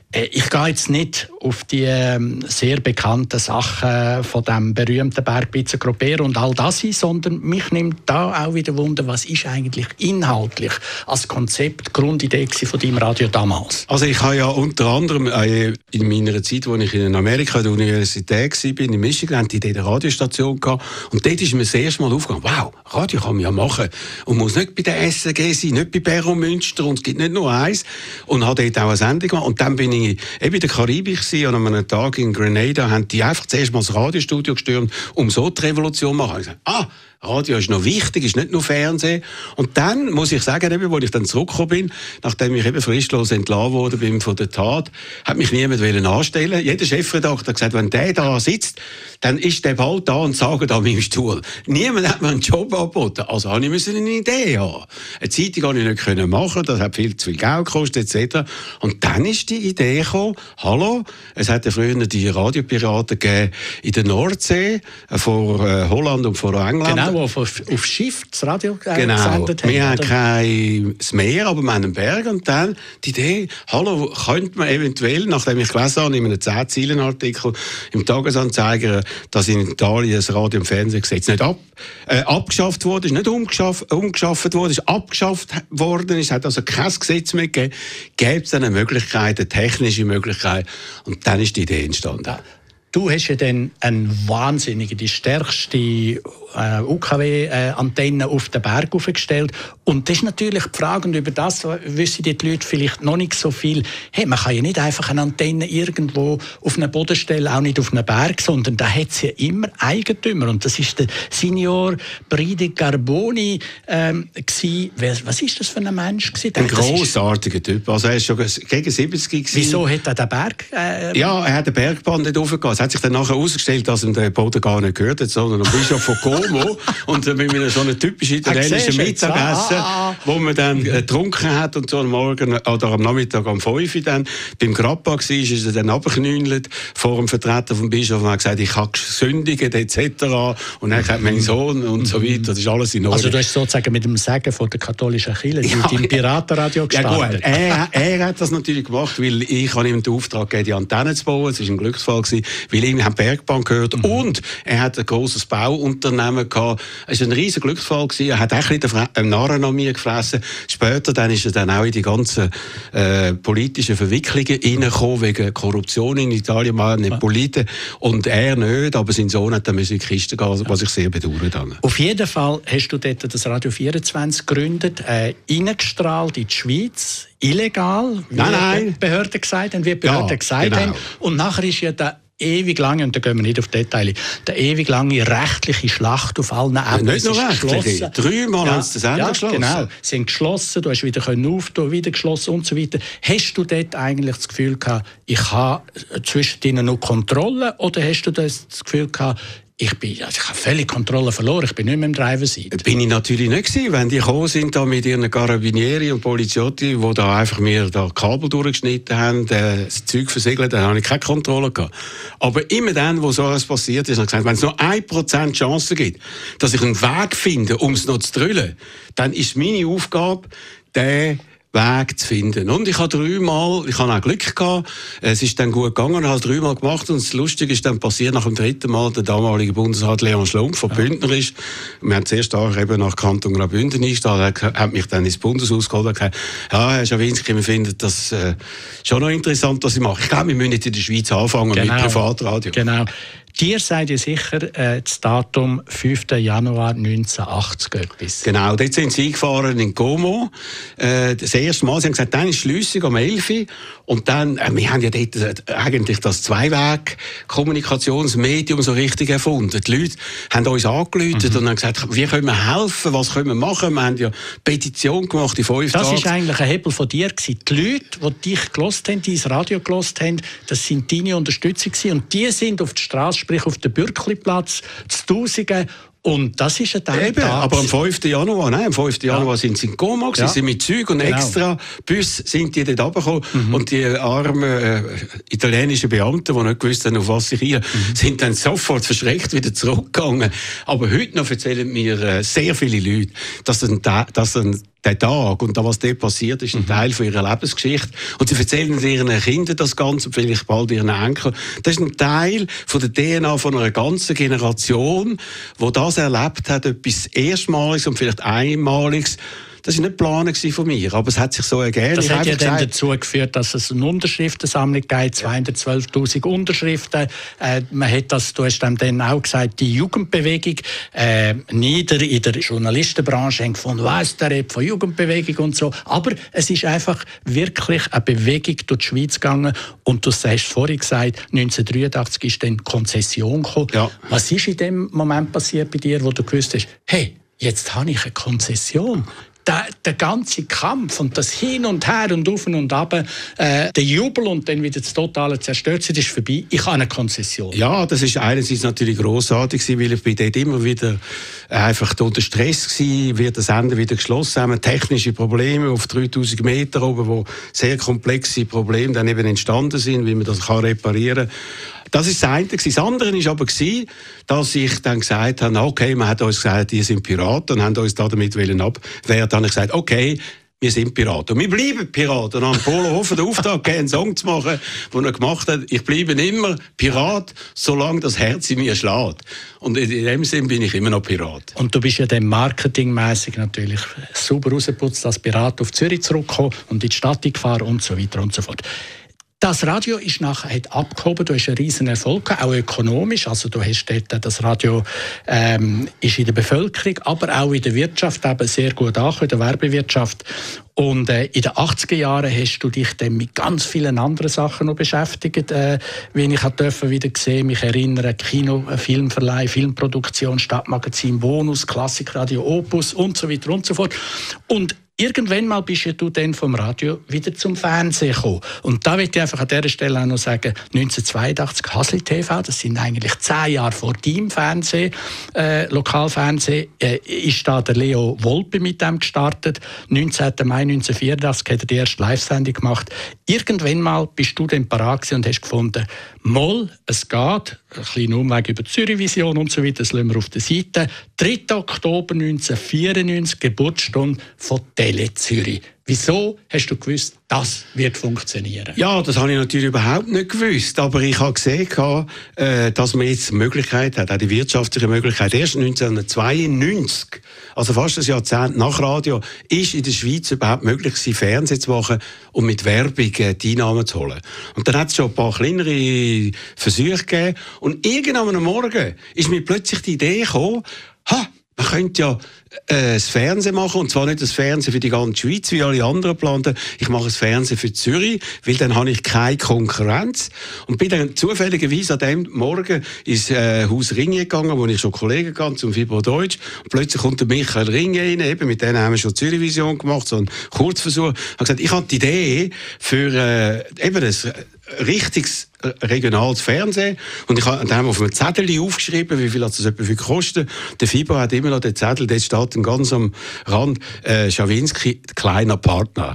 Speaker 2: Ich gehe jetzt nicht auf die sehr bekannten Sachen von dem berühmten Berg Pizer Grupper und all das ein, sondern mich nimmt da auch wieder Wunder, was ist eigentlich inhaltlich als Konzept, Grundidee von deinem Radio damals?
Speaker 4: Also ich habe ja unter anderem in meiner Zeit, als ich in Amerika an der Universität war, in Michigan, die eine Radiostation gehabt. Und dort ist mir das erste Mal aufgegangen, wow, Radio kann man ja machen. Und muss nicht bei der SRG sein, nicht bei Berro Münster, und es gibt nicht nur eins. Und habe dort auch eine Sendung gemacht. Und dann bin ich eben in der Karibik und an einem Tag in Grenada haben die einfach zuerst mal das Radiostudio gestürmt, um so die Revolution zu machen. Ich gesagt, Radio ist noch wichtig, ist nicht nur Fernsehen. Und dann muss ich sagen, eben, als ich dann zurückgekommen bin, nachdem ich eben fristlos entlassen worden bin von der Tat, hat mich niemand anstellen. Jeder Chefredakteur hat gesagt, wenn der da sitzt, dann ist der bald da und sagt an meinem Stuhl. Niemand hat mir einen Job angeboten. Also habe ich eine Idee haben. Eine Zeitung konnte ich nicht machen, das hat viel zu viel Geld gekostet, etc. Und dann ist die Idee gekommen, hallo, es hat ja früher die Radiopiraten gegeben in der Nordsee, vor Holland und vor England.
Speaker 2: Genau. Die auf Schiff das Radio
Speaker 4: genau.
Speaker 2: gesendet haben.
Speaker 4: Wir haben kein Meer, aber wir haben einen Berg. Und dann die Idee, hallo, könnte man eventuell, nachdem ich gelesen habe, in einem 10-Zeilen-Artikel im Tagesanzeiger, dass in Italien das Radio- und Fernsehgesetz nicht abgeschafft wurde, ist nicht umgeschafft worden, ist abgeschafft worden, es hat also kein Gesetz mehr gegeben, gäbe es eine Möglichkeit, eine technische Möglichkeit. Und dann ist die Idee entstanden.
Speaker 2: Ja. Du hast ja dann eine wahnsinnige, die stärkste UKW-Antenne auf den Berg aufgestellt. Und das ist natürlich die Frage, und über das wissen die Leute vielleicht noch nicht so viel. Hey, man kann ja nicht einfach eine Antenne irgendwo auf einer Boden stellen, auch nicht auf einem Berg, sondern da hat es ja immer Eigentümer. Und das ist der Signor Bride Carboni gewesen. Was ist das für ein Mensch gewesen?
Speaker 4: Ein grossartiger Typ. Also er ist schon gegen 70 gewesen.
Speaker 2: Wieso hat er den Berg?
Speaker 4: Ja, er hat den Bergbahn nicht hochgegangen. Es hat sich dann nachher herausgestellt, dass ihm der Boden gar nicht gehört hat, sondern ein Bischof von Como. Und mit einem so einem typischen italienischen Mittagessen, wo man dann getrunken hat und so am Morgen oder am Nachmittag um 5 Uhr dann beim Grappa war, ist er dann runtergeknüllt vor dem Vertreter vom Bischof und hat gesagt, ich habe gesündigt etc. Und er hat gesagt, mein Sohn und so weiter, das ist alles in Ordnung.
Speaker 2: Also du hast sozusagen mit dem Segen von der katholischen Kirche im Piratenradio gestartet.
Speaker 4: Ja gut, er hat das natürlich gemacht, weil ich habe ihm den Auftrag gegeben, die Antenne zu bauen. Es war ein Glücksfall gewesen, weil ihm haben Bergbahn gehört und er hat ein grosses Bauunternehmen gehabt. Es war ein riesiger Glücksfall gewesen. Er hat auch ein bisschen Narren an mir gefressen. Später dann ist er dann auch in die ganzen politischen Verwicklungen reingekommen, wegen Korruption in Italien, mal nicht Politen. Und er nicht, aber sein Sohn hat dann in die Kiste gehen, was ich sehr bedauert habe.
Speaker 2: Auf jeden Fall hast du dort das Radio 24 gegründet, reingestrahlt in die Schweiz, illegal, wie die Behörden gesagt haben, Und nachher ist ja der ewig lange, und da gehen wir nicht auf Details, der ewig lange rechtliche Schlacht auf allen Ebenen.
Speaker 4: Nicht nur rechtliche, 3-mal haben sie das Ende geschlossen.
Speaker 2: Genau, sie haben geschlossen, du hast wieder auftun, wieder geschlossen und so weiter. Hast du dort eigentlich das Gefühl gehabt, ich habe zwischen ihnen noch Kontrolle, oder hast du das Gefühl gehabt, ich habe völlig Kontrolle verloren, ich bin nicht mehr im Driver-Seat?
Speaker 4: Bin ich natürlich nicht gewesen. Wenn die gekommen sind da mit ihren Carabinieri und Poliziotti, die da einfach mir da Kabel durchgeschnitten haben, das Zeug versiegelt, dann habe ich keine Kontrolle gehabt. Aber immer dann, wo so etwas passiert ist, habe ich gesagt, wenn es noch 1% Chance gibt, dass ich einen Weg finde, um es noch zu drüllen, dann ist meine Aufgabe, den Weg zu finden. Und ich habe auch Glück gehabt, es ist dann gut gegangen, ich habe 3-mal gemacht, und das Lustige ist dann passiert, nach dem 3. Mal der damalige Bundesrat Leon Schlumpf von Bündner ist. Wir haben zuerst eben nach Kanton Graubünden eingestellt, er hat mich dann ins Bundeshaus geholt und gesagt, ja, Herr Schawinski, wir finden das schon noch interessant, was ich mache. Ich glaube, wir müssen jetzt in der Schweiz anfangen mit Privatradio. Genau.
Speaker 2: Dir seid ihr sicher das Datum 5. Januar 1980 etwas.
Speaker 4: Genau, dort sind sie eingefahren in Como. Das erste Mal, sie haben gesagt, dann ist Schliessung um 11 Uhr. Und dann, wir haben ja dort eigentlich das Zweiweg-Kommunikationsmedium so richtig erfunden. Die Leute haben uns angerufen und haben gesagt, wie können wir helfen, was können wir machen? Wir haben ja Petition gemacht in 5 Tagen.
Speaker 2: Das war eigentlich ein Hebel von dir gewesen. Die Leute, die dich gehört haben, dein Radio gehört haben, das sind deine Unterstützer gewesen. Und die sind auf die Straße, sprich auf den Bürkliplatz, zu Tausenden. Und das ist ein Tag.
Speaker 4: Aber am 5. Januar sind sie in Como, sie sind mit Züg und extra Bus sind die dort runtergekommen. Und die armen italienischen Beamten, die nicht gewusst haben, auf was sich hier, sind dann sofort verschreckt wieder zurückgegangen. Aber heute noch erzählen mir sehr viele Leute, dass ein der Tag und das, was dort passiert, ist ein Teil von ihrer Lebensgeschichte. Und sie erzählen ihren Kindern das Ganze und vielleicht bald ihren Enkeln. Das ist ein Teil von der DNA von einer ganzen Generation, die das erlebt hat, etwas Erstmaliges und vielleicht Einmaliges. Das war nicht geplant von mir, aber es hat sich so ergeben.
Speaker 2: Das hat ja dann dazu geführt, dass es eine Unterschriftensammlung gibt, 212'000 Unterschriften. Man hat das, du hast dann auch gesagt, die Jugendbewegung nieder in der Journalistenbranche haben gefunden, weiss, der redet von Jugendbewegung und so. Aber es ist einfach wirklich eine Bewegung durch die Schweiz gegangen. Und du hast vorhin gesagt, 1983 ist dann Konzession gekommen. Ja. Was ist in dem Moment passiert bei dir, wo du gewusst hast, hey, jetzt habe ich eine Konzession? Der ganze Kampf und das Hin und Her und auf und ab, der Jubel und dann wieder das totale Zerstört ist vorbei. Ich habe eine Konzession. Ja,
Speaker 4: das ist einerseits natürlich grossartig, weil ich bei dort immer wieder einfach unter Stress war, wird das Ende wieder geschlossen haben, technische Probleme auf 3000 Meter oben, wo sehr komplexe Probleme dann eben entstanden sind, wie man das reparieren kann. Das ist das eine. Das andere war aber, dass ich dann gesagt habe, okay, man hat uns gesagt, ihr seid Piraten und haben uns damit abwehren. Dann habe ich gesagt, okay, wir sind Piraten. Und wir bleiben Piraten. Und haben Polo Hofer den Auftrag gegeben, einen Song zu machen, den er gemacht hat. Ich bleibe immer Pirat, solange das Herz in mir schlägt. Und in dem Sinn bin ich immer noch Pirat.
Speaker 2: Und du bist ja dann marketingmässig natürlich super rausgeputzt, als Pirat auf Zürich zurückgekommen und in die Stadt gefahren und so weiter und so fort. Das Radio ist nachher hat abgehoben, du hast einen riesen Erfolg gehabt, auch ökonomisch. Also du hast dort, das Radio ist in der Bevölkerung, aber auch in der Wirtschaft eben sehr gut angekommen, in der Werbewirtschaft. Und in den 80er Jahren hast du dich dann mit ganz vielen anderen Sachen noch beschäftigt, wie ich durfte wieder sehen, mich erinnere, Kino, Filmverleih, Filmproduktion, Stadtmagazin, Bonus, Klassikradio, Opus und so weiter und so fort. Und irgendwann mal bist du dann vom Radio wieder zum Fernsehen gekommen. Und da möchte ich einfach an dieser Stelle auch noch sagen, 1982 Hasli TV, das sind eigentlich 10 Jahre vor deinem Fernsehen, Lokalfernsehen, ist da der Leo Wolpe mit dem gestartet. 19. Mai 1984 hat er die erste Live-Sendung gemacht. Irgendwann mal bist du dann parat und hast gefunden, Moll, es geht, ein kleiner Umweg über die Zürich-Vision und so weiter, das lassen wir auf der Seite. 3. Oktober 1994, Geburtsstunde von Tele Zürich. Wieso hast du gewusst, das wird funktionieren?
Speaker 4: Ja, das habe ich natürlich überhaupt nicht gewusst. Aber ich habe gesehen, dass man jetzt die Möglichkeit hat, auch die wirtschaftliche Möglichkeit. Erst 1992, also fast ein Jahrzehnt nach Radio, ist in der Schweiz überhaupt möglich, Fernsehen zu machen und mit Werbung die Einnahmen zu holen. Und dann hat es schon ein paar kleinere Versuche gegeben. Und irgendwann am Morgen ist mir plötzlich die Idee gekommen, man könnte ja das Fernsehen machen, und zwar nicht das Fernsehen für die ganze Schweiz, wie alle anderen planten. Ich mache das Fernsehen für Zürich, weil dann habe ich keine Konkurrenz. Und bin dann zufälligerweise an dem Morgen ins Haus Ringe gegangen, wo ich schon Kollegen kannte, zum Fibro Deutsch. Und plötzlich kommt der Michael Ringe rein, eben, mit denen haben wir schon Zürich-Vision gemacht, so einen Kurzversuch. Ich habe gesagt, ich habe die Idee für eben ein richtiges regionales Fernsehen. Und ich habe dann auf einem Zettel aufgeschrieben, wie viel hat das etwa kosten. Der Fibro hat immer noch den Zettel, dort steht ganz am Rand, Schawinski, kleiner Partner.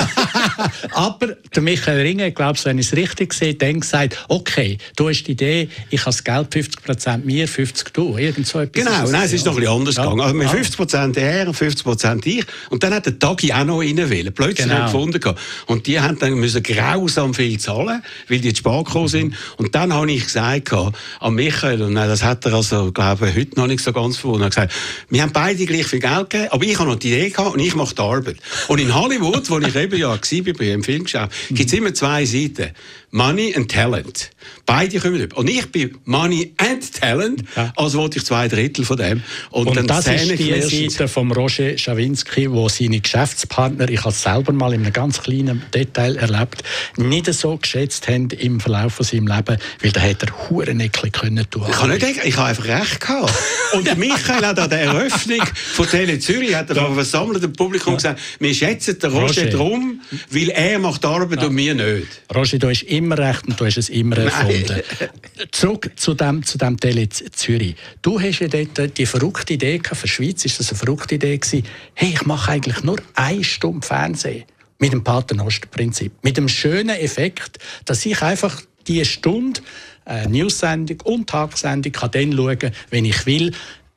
Speaker 2: Aber der Michael Ringe, ich glaube, wenn ich es richtig sehe, dann gesagt, okay, du hast die Idee, ich habe das Geld 50% mir, 50% du. Irgend so etwas.
Speaker 4: Genau, nein, es ist noch ein bisschen anders gegangen. Also 50% er, 50% ich. Und dann hat der Tagi auch noch rein wollen. Plötzlich gefunden. Und die haben dann müssen grausam viel zahlen, weil die zu spät gekommen sind. Und dann habe ich gesagt an Michael, und das hat er also, glaube ich, heute noch nicht so ganz verwundert, er gesagt, wir haben beide gleich viel Geld gegeben, aber ich habe noch die Idee gehabt und ich mache die Arbeit. Und in Hollywood, wo ich eben ja war, bei einem Filmgeschäft, gibt es immer 2 Seiten. Money and Talent. Beide kommen über. Und ich bin Money and Talent, also wollte ich 2/3 von dem.
Speaker 2: Und dann das ist die Seite von Roger Schawinski, wo seine Geschäftspartner, ich habe es selber mal in einem ganz kleinen Detail erlebt, nicht so geschätzt haben im Verlauf von seinem Leben, weil da hätte er Hurenäckchen können tun.
Speaker 4: Ich habe nicht denken, ich habe einfach recht gehabt. Und der Michael hat an der Eröffnung von Tele Zürich hat er vom versammelten Publikum gesagt, wir schätzen den Roger drum, weil er macht die Arbeit und wir nicht.
Speaker 2: Roger, du hast immer recht und du hast es immer erfunden. Zurück zu dem Tele Zürich. Du hast ja dort die verrückte Idee gehabt, für die Schweiz ist das eine verrückte Idee gewesen, hey, ich mache eigentlich nur 1 Stunde Fernsehen. Mit dem Paternoster-Prinzip. Mit dem schönen Effekt, dass ich einfach die Stunde News-Sendung und Tagessendung kann dann schauen, wenn ich will.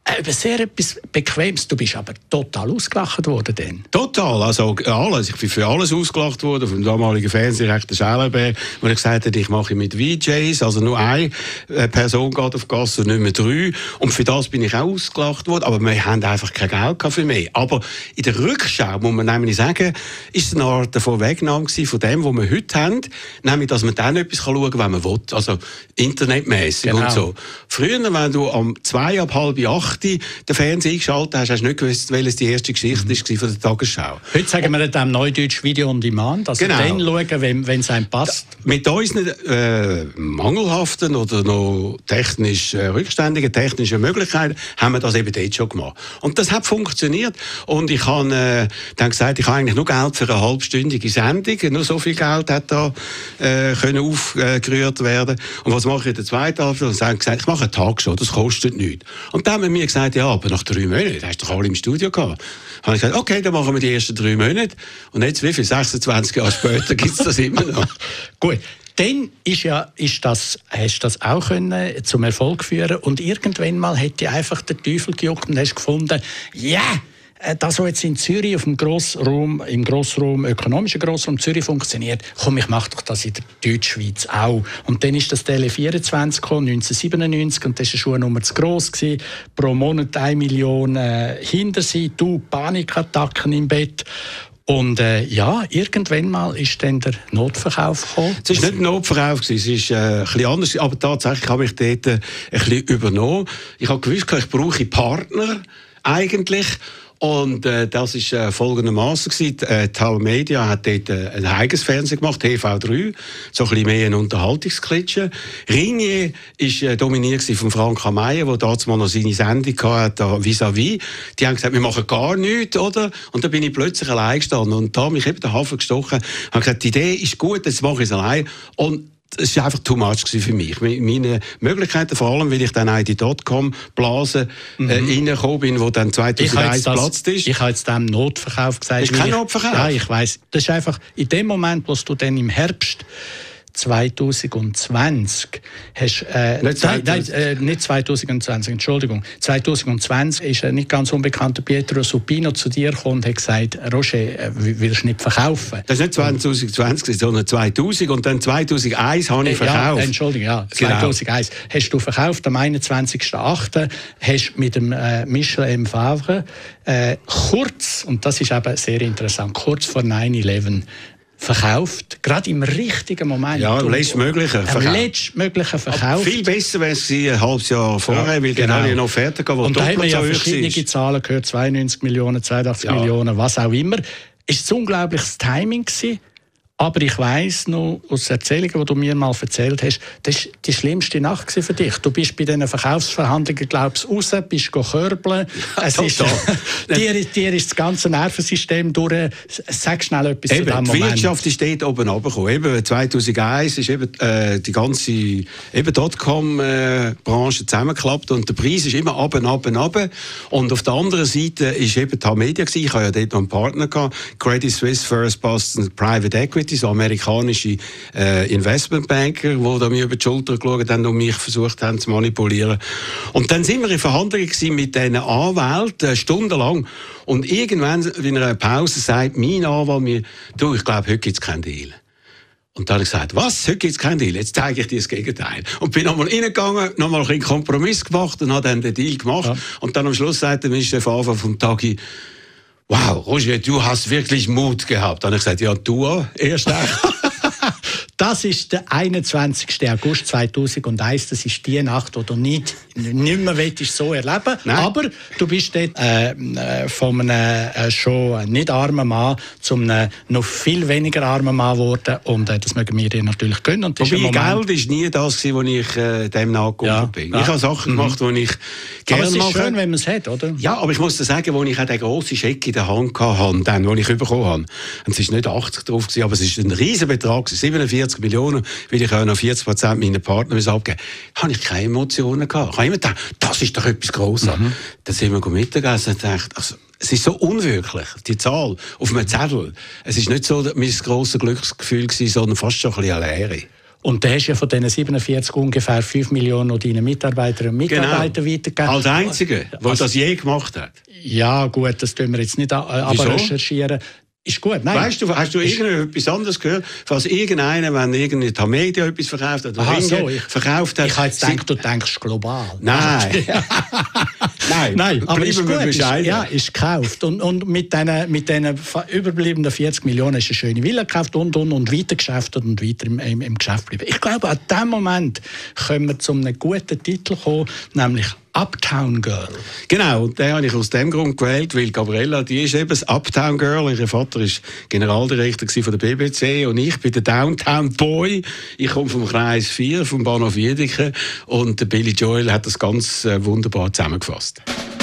Speaker 2: Sehr etwas Bequemes. Du bist aber total ausgelacht worden dann.
Speaker 4: Total, also alles. Ich bin für alles ausgelacht worden, vom damaligen Fernsehrechter Schellenberg, wo ich gesagt habe, ich mache mit VJs, also nur eine Person geht auf Gas und nicht mehr 3. Und für das bin ich auch ausgelacht worden, aber wir haben einfach kein Geld für mich. Aber in der Rückschau, muss man nämlich sagen, ist es eine Art Vorwegnahme von dem, was wir heute haben, nämlich, dass man dann etwas schauen kann, wenn man will. Also internetmäßig und so. Früher, wenn du am 2, ab 7:30 den Fernseher eingeschaltet hast, hast du nicht gewusst, welches die erste Geschichte war von der Tagesschau.
Speaker 2: Heute sagen wir dem Neudeutsch Video on Demand, also
Speaker 4: genau.
Speaker 2: Dann schauen, wenn es einem passt.
Speaker 4: Mit unseren mangelhaften oder noch technisch rückständigen technischen Möglichkeiten haben wir das eben dort schon gemacht. Und das hat funktioniert. Und ich habe dann gesagt, ich habe eigentlich nur Geld für eine halbstündige Sendung. Nur so viel Geld hat da können aufgerührt werden. Und was mache ich in der zweiten Halbstunde? Und habe gesagt, ich mache eine Tagshow, das kostet nichts. Und dann haben wir mir gesagt, ja, aber nach 3 Monaten, hast du doch alle im Studio gehabt. Habe ich gesagt, okay, dann machen wir die ersten 3 Monate. Und jetzt, wie viel? 26 Jahre später gibt es das immer noch.
Speaker 2: Gut. Dann hast du das auch können zum Erfolg führen und irgendwann mal hätte einfach der Teufel gejuckt und hast gefunden, das, was jetzt in Zürich auf dem ökonomischen Grossraum Zürich funktioniert, komm, ich mache doch das in der Deutschschweiz auch. Und dann ist das Tele24 gekommen, 1997, und das war schon eine Nummer zu gross gewesen. Pro Monat 1 Million hinter sie, Panikattacken im Bett. Und irgendwann mal ist dann der Notverkauf gekommen.
Speaker 4: Es war nicht ein Notverkauf, es ist ein bisschen anders, aber tatsächlich habe ich dort ein bisschen übernommen. Ich habe gewusst, ich brauche Partner eigentlich. Und das war folgendermaßen gewesen. Tamedia hat dort ein eigenes Fernsehen gemacht, TV3, so ein bisschen mehr ein Unterhaltungsklitsche. Ringier war dominiert von Frank Meyer, der damals noch seine Sendung hatte, vis-à-vis. Die haben gesagt, wir machen gar nichts, oder? Und dann bin ich plötzlich allein gestanden. Und da hat mich eben der Hafen gestochen. Ich habe gesagt, die Idee ist gut, jetzt mache ich es allein. Und es war einfach too much für mich. Meine Möglichkeiten, vor allem, weil ich dann auch in die Dotcom-Blase reingekommen bin, wo dann 2001 geplatzt ist.
Speaker 2: Ich habe jetzt dem Notverkauf gesagt.
Speaker 4: Das ist kein Notverkauf?
Speaker 2: Ja, ich weiss. Das ist einfach in dem Moment, wo du dann im Herbst 2020 hast, nicht 2020, Entschuldigung. 2020 ist ein nicht ganz unbekannter Pietro Supino zu dir gekommen und hat gesagt, Roger, willst du nicht verkaufen?
Speaker 4: Das ist nicht 2020, sondern 2000 und dann 2001 habe ich verkauft.
Speaker 2: Ja, Entschuldigung, ja, 2001. Genau. Hast du verkauft, am 21.08. hast mit dem Michel M. Favre kurz, und das ist eben sehr interessant, kurz vor 9/11 verkauft, gerade im richtigen Moment.
Speaker 4: Ja, am letztmöglichen
Speaker 2: Verkauf.
Speaker 4: Viel besser wäre es ein halbes Jahr vorher, weil dann alle noch fertig gehen,
Speaker 2: und da haben wir ja verschiedene Zahlen gehört, 92 Millionen, 82 Millionen, was auch immer. Es war ein unglaubliches Timing gewesen. Aber ich weiss noch aus Erzählungen, die du mir mal erzählt hast, das war die schlimmste Nacht für dich. Du bist bei diesen Verkaufsverhandlungen, glaubst du, raus, bist körbeln. Dir ist das ganze Nervensystem durch. Sag schnell etwas zu diesem Moment.
Speaker 4: Die Wirtschaft ist dort oben runtergekommen. Eben 2001 ist eben, die ganze Dotcom-Branche zusammengeklappt und der Preis ist immer runter. Und auf der anderen Seite ist eben die Media gewesen. Ich hatte ja dort noch einen Partner gehabt, Credit Suisse, First Boston Private Equity, so amerikanische Investmentbanker, die da mir über die Schulter geschaut haben und mich versucht haben zu manipulieren. Und dann sind wir in Verhandlungen mit diesen Anwälten, stundenlang. Und irgendwann in einer Pause sagt mein Anwalt mir, du, ich glaube, heute gibt es keinen Deal. Und dann habe ich gesagt, was? Heute gibt es keinen Deal. Jetzt zeige ich dir das Gegenteil. Und bin nochmal reingegangen, nochmal einen Kompromiss gemacht und habe dann den Deal gemacht. Ja. Und dann am Schluss sagte der Minister Favre vom Tagi, wow, Roger, du hast wirklich Mut gehabt. Dann habe ich gesagt, ja, du erst echt.
Speaker 2: Das ist der 21. August 2001. Das ist die Nacht, die du nicht mehr so erleben willst. Aber du bist dort von einem schon nicht armen Mann zu einem noch viel weniger armen Mann geworden. Und das mögen wir dir natürlich gönnen. Und
Speaker 4: Geld war nie das, was ich dem nachgekommen bin. Ich habe Sachen gemacht, die ich gerne mache.
Speaker 2: Aber es ist schön, wenn man es hat, oder?
Speaker 4: Ja, aber ich muss dir sagen, als ich auch den grossen Scheck in der Hand hatte, den ich bekommen habe, und es war nicht 80 drauf, aber es war ein riesen Betrag, 47 Millionen, weil ich auch noch 40% meiner Partner abgeben musste, habe ich keine Emotionen gehabt. Ich habe immer gedacht, das ist doch etwas Grosses. Dann sind wir Mittagessen und dachte, also, es ist so unwirklich, die Zahl auf einem Zettel. Es ist nicht so mein grosses Glücksgefühl gewesen, sondern fast schon ein bisschen eine Leere.
Speaker 2: Und da hast du ja von diesen 47 ungefähr 5 Millionen noch deinen Mitarbeiterinnen und Mitarbeitern weitergegeben.
Speaker 4: Als Einziger, der das je gemacht hat.
Speaker 2: Ja, gut, das tun wir jetzt nicht aber recherchieren. Ist gut, nein.
Speaker 4: Weißt du, hast du irgendetwas anderes gehört, falls irgendeiner, wenn irgendwie Tamedia etwas verkauft hat, oder verkauft hat?
Speaker 2: Ich habe jetzt gedacht, du denkst global.
Speaker 4: Nein.
Speaker 2: Nein, aber ist gut, ist gekauft. Und mit diesen überbliebenen 40 Millionen hast du eine schöne Villa gekauft und weiter geschäftet und weiter im Geschäft bleiben. Ich glaube, an diesem Moment können wir zu einem guten Titel kommen, nämlich Uptown Girl.
Speaker 4: Genau, und den habe ich aus dem Grund gewählt, weil Gabriella, die ist eben das Uptown Girl. Ihr Vater war Generaldirektor von der BBC und ich bin der Downtown Boy. Ich komme vom Kreis 4, vom Bahnhof Wiedeke, und der Billy Joel hat das ganz wunderbar zusammengefasst.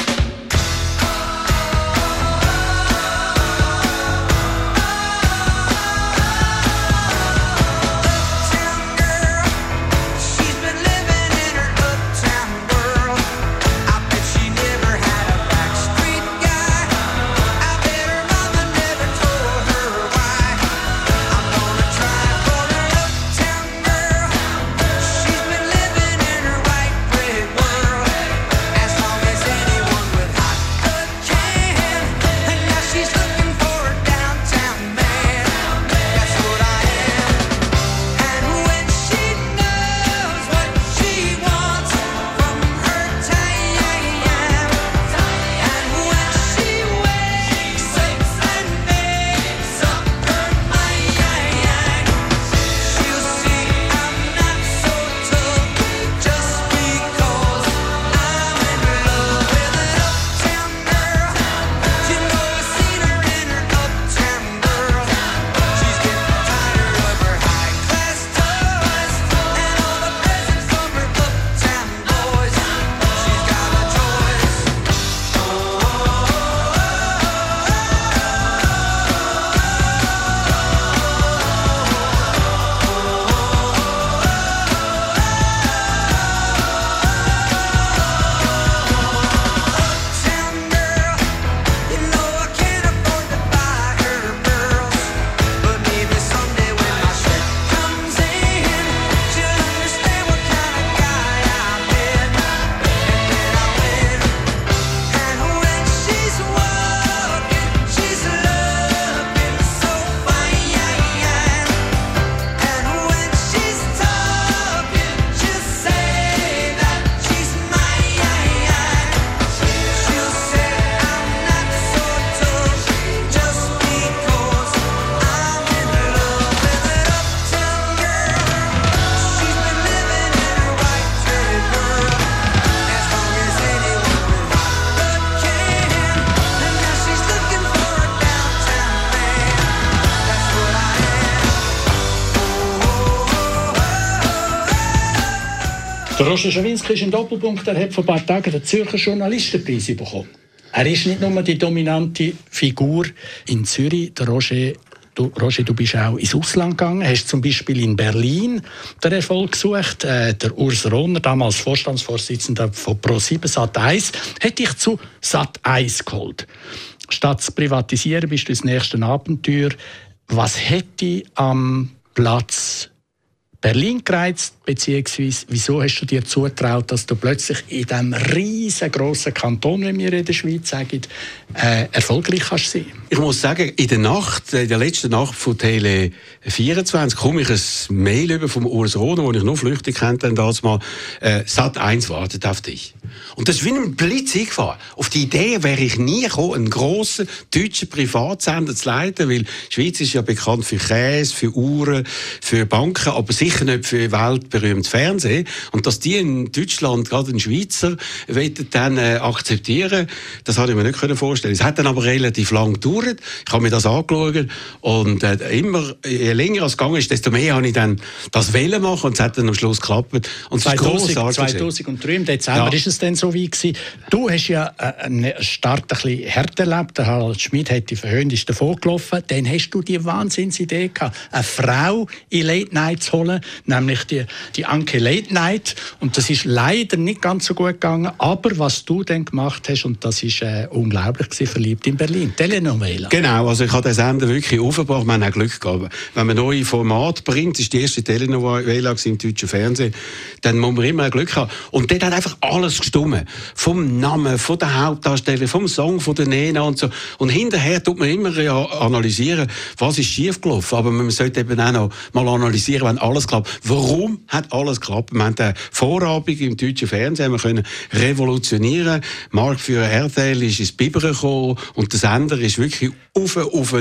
Speaker 2: Der Roger Schawinski ist im Doppelpunkt. Er hat vor ein paar Tagen den Zürcher Journalistenpreis bekommen. Er ist nicht nur die dominante Figur in Zürich. Der Roger, du bist auch ins Ausland gegangen, hast zum Beispiel in Berlin den Erfolg gesucht. Der Urs Rohner, damals Vorstandsvorsitzender von Pro7 Sat.1, hat dich zu Sat.1 geholt. Statt zu privatisieren bist du ins nächste Abenteuer. Was hätte am Platz Berlin gereizt, beziehungsweise wieso hast du dir zugetraut, dass du plötzlich in diesem riesengroßen Kanton, wie wir in der Schweiz sagen, erfolgreich kannst sein?
Speaker 4: Ich muss sagen, in der letzten Nacht von Tele 24 komme ich ein Mail über vom Urs Rohner, den ich nur flüchtig kannte, das mal, Sat.1 wartet auf dich. Und das ist wie ein Blitz eingefahren. Auf die Idee wäre ich nie gekommen, einen grossen deutschen Privatsender zu leiten, weil die Schweiz ist ja bekannt für Käse, für Uhren, für Banken, aber sicher nicht für weltberühmtes Fernsehen. Und dass die in Deutschland, gerade ein Schweizer, dann akzeptieren, das habe ich mir nicht vorstellen. Es hat dann aber relativ lang gedauert. Ich habe mir das angeschaut und immer, je länger es gegangen ist, desto mehr habe ich dann das wollen machen und es hat dann am Schluss geklappt. Und
Speaker 2: 2003 im Dezember ist es dann so wie gewesen. Du hast ja einen Start ein bisschen härter erlebt. Der Harald Schmid hat die verhöhnt, ist davon gelaufen. Dann hast du die Wahnsinnsidee gehabt, eine Frau in Late Night zu holen, nämlich die Anke Late Night. Und das ist leider nicht ganz so gut gegangen. Aber was du dann gemacht hast, und das ist unglaublich gewesen, verliebt in Berlin, Telenovela.
Speaker 4: Genau, also ich habe den Sender wirklich aufgebracht. Wir haben auch Glück gehabt. Wenn man neue Formate bringt, das war die erste Telenovela im deutschen Fernsehen, dann muss man immer Glück haben. Und dort hat einfach alles gestimmt. Vom Namen, von der Hauptdarsteller, vom Song, von der Nena und so. Und hinterher tut man immer analysieren, was ist schiefgelaufen. Aber man sollte eben auch noch mal analysieren, wenn alles klappt. Warum hat alles geklappt? Wir haben den Vorabend im deutschen Fernsehen können revolutionieren. Marktführer RTL ist ins Bibern gekommen und der Sender ist wirklich auf.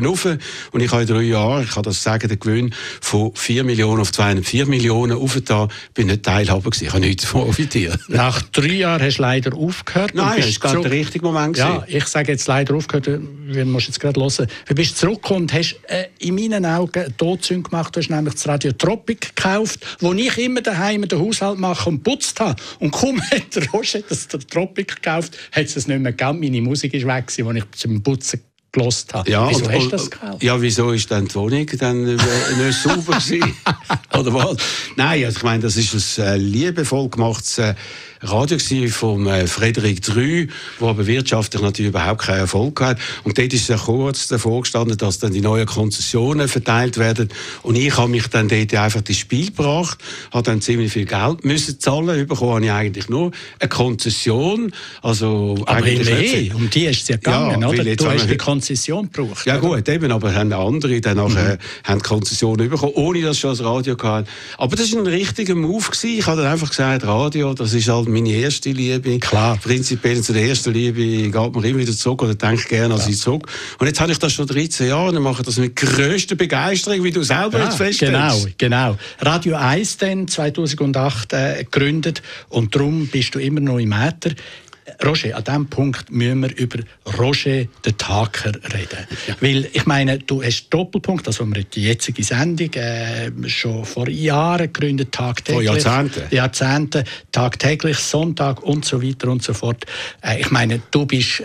Speaker 4: Und ich habe in 3 Jahren, ich kann das sagen, den Gewinn von 4 Millionen auf 204 Millionen aufgetan. Ich bin nicht Teilhaber gewesen. Ich habe nichts davon profitiert.
Speaker 2: Nach 3 Jahren hast du leider aufgehört.
Speaker 4: Nein, das ist gerade der richtige Moment gewesen.
Speaker 2: Ja, ich sage jetzt leider aufgehört, wir musst jetzt gerade hören. Du bist zurückgekommen und hast in meinen Augen Todsünde gemacht. Du hast nämlich das Radio Tropic gekauft, wo ich immer daheim den Haushalt mache und putzt habe. Und kaum hat der Roger das Tropic gekauft, hat es nicht mehr gegeben. Meine Musik ist weg, die ich zum Putzen gehört habe.
Speaker 4: Ja,
Speaker 2: wieso hast du das gekauft?
Speaker 4: Ja, wieso ist dann die Wohnung dann nicht sauber gewesen? Oder was? Nein, also ich meine, das ist ein liebevoll gemachtes Radio von Frederik Drü, wo aber wirtschaftlich natürlich überhaupt keinen Erfolg hat. Und dort ist es kurz davor gestanden, dass dann die neuen Konzessionen verteilt werden. Und ich habe mich dann dort einfach ins Spiel gebracht, habe dann ziemlich viel Geld müssen zahlen. Bekommen habe ich eigentlich nur eine Konzession. Also
Speaker 2: aber um die ist es ja gegangen,
Speaker 4: ja,
Speaker 2: oder? Du hast die Konzession gebraucht.
Speaker 4: Ja gut, eben, aber haben andere dann nachher haben Konzessionen bekommen, ohne dass sie schon das Radio hatten. Aber das war ein richtiger Move gewesen. Ich habe dann einfach gesagt, Radio, das ist halt meine erste Liebe.
Speaker 2: Klar.
Speaker 4: Prinzipiell zu der ersten Liebe geht man immer wieder zurück oder denke gerne an sie zurück. Und jetzt habe ich das schon 13 Jahre und mache das mit grösster Begeisterung, wie du selber jetzt feststellst.
Speaker 2: Genau. Radio 1 dann 2008 gegründet und darum bist du immer noch im Äther. Roger, an diesem Punkt müssen wir über Roger den Taker reden. Ja. Weil, ich meine, du hast Doppelpunkt, also die jetzige Sendung, schon vor Jahren gegründet, tagtäglich.
Speaker 4: Vor
Speaker 2: Jahrzehnten, tagtäglich, Sonntag und so weiter und so fort. Ich meine, du bist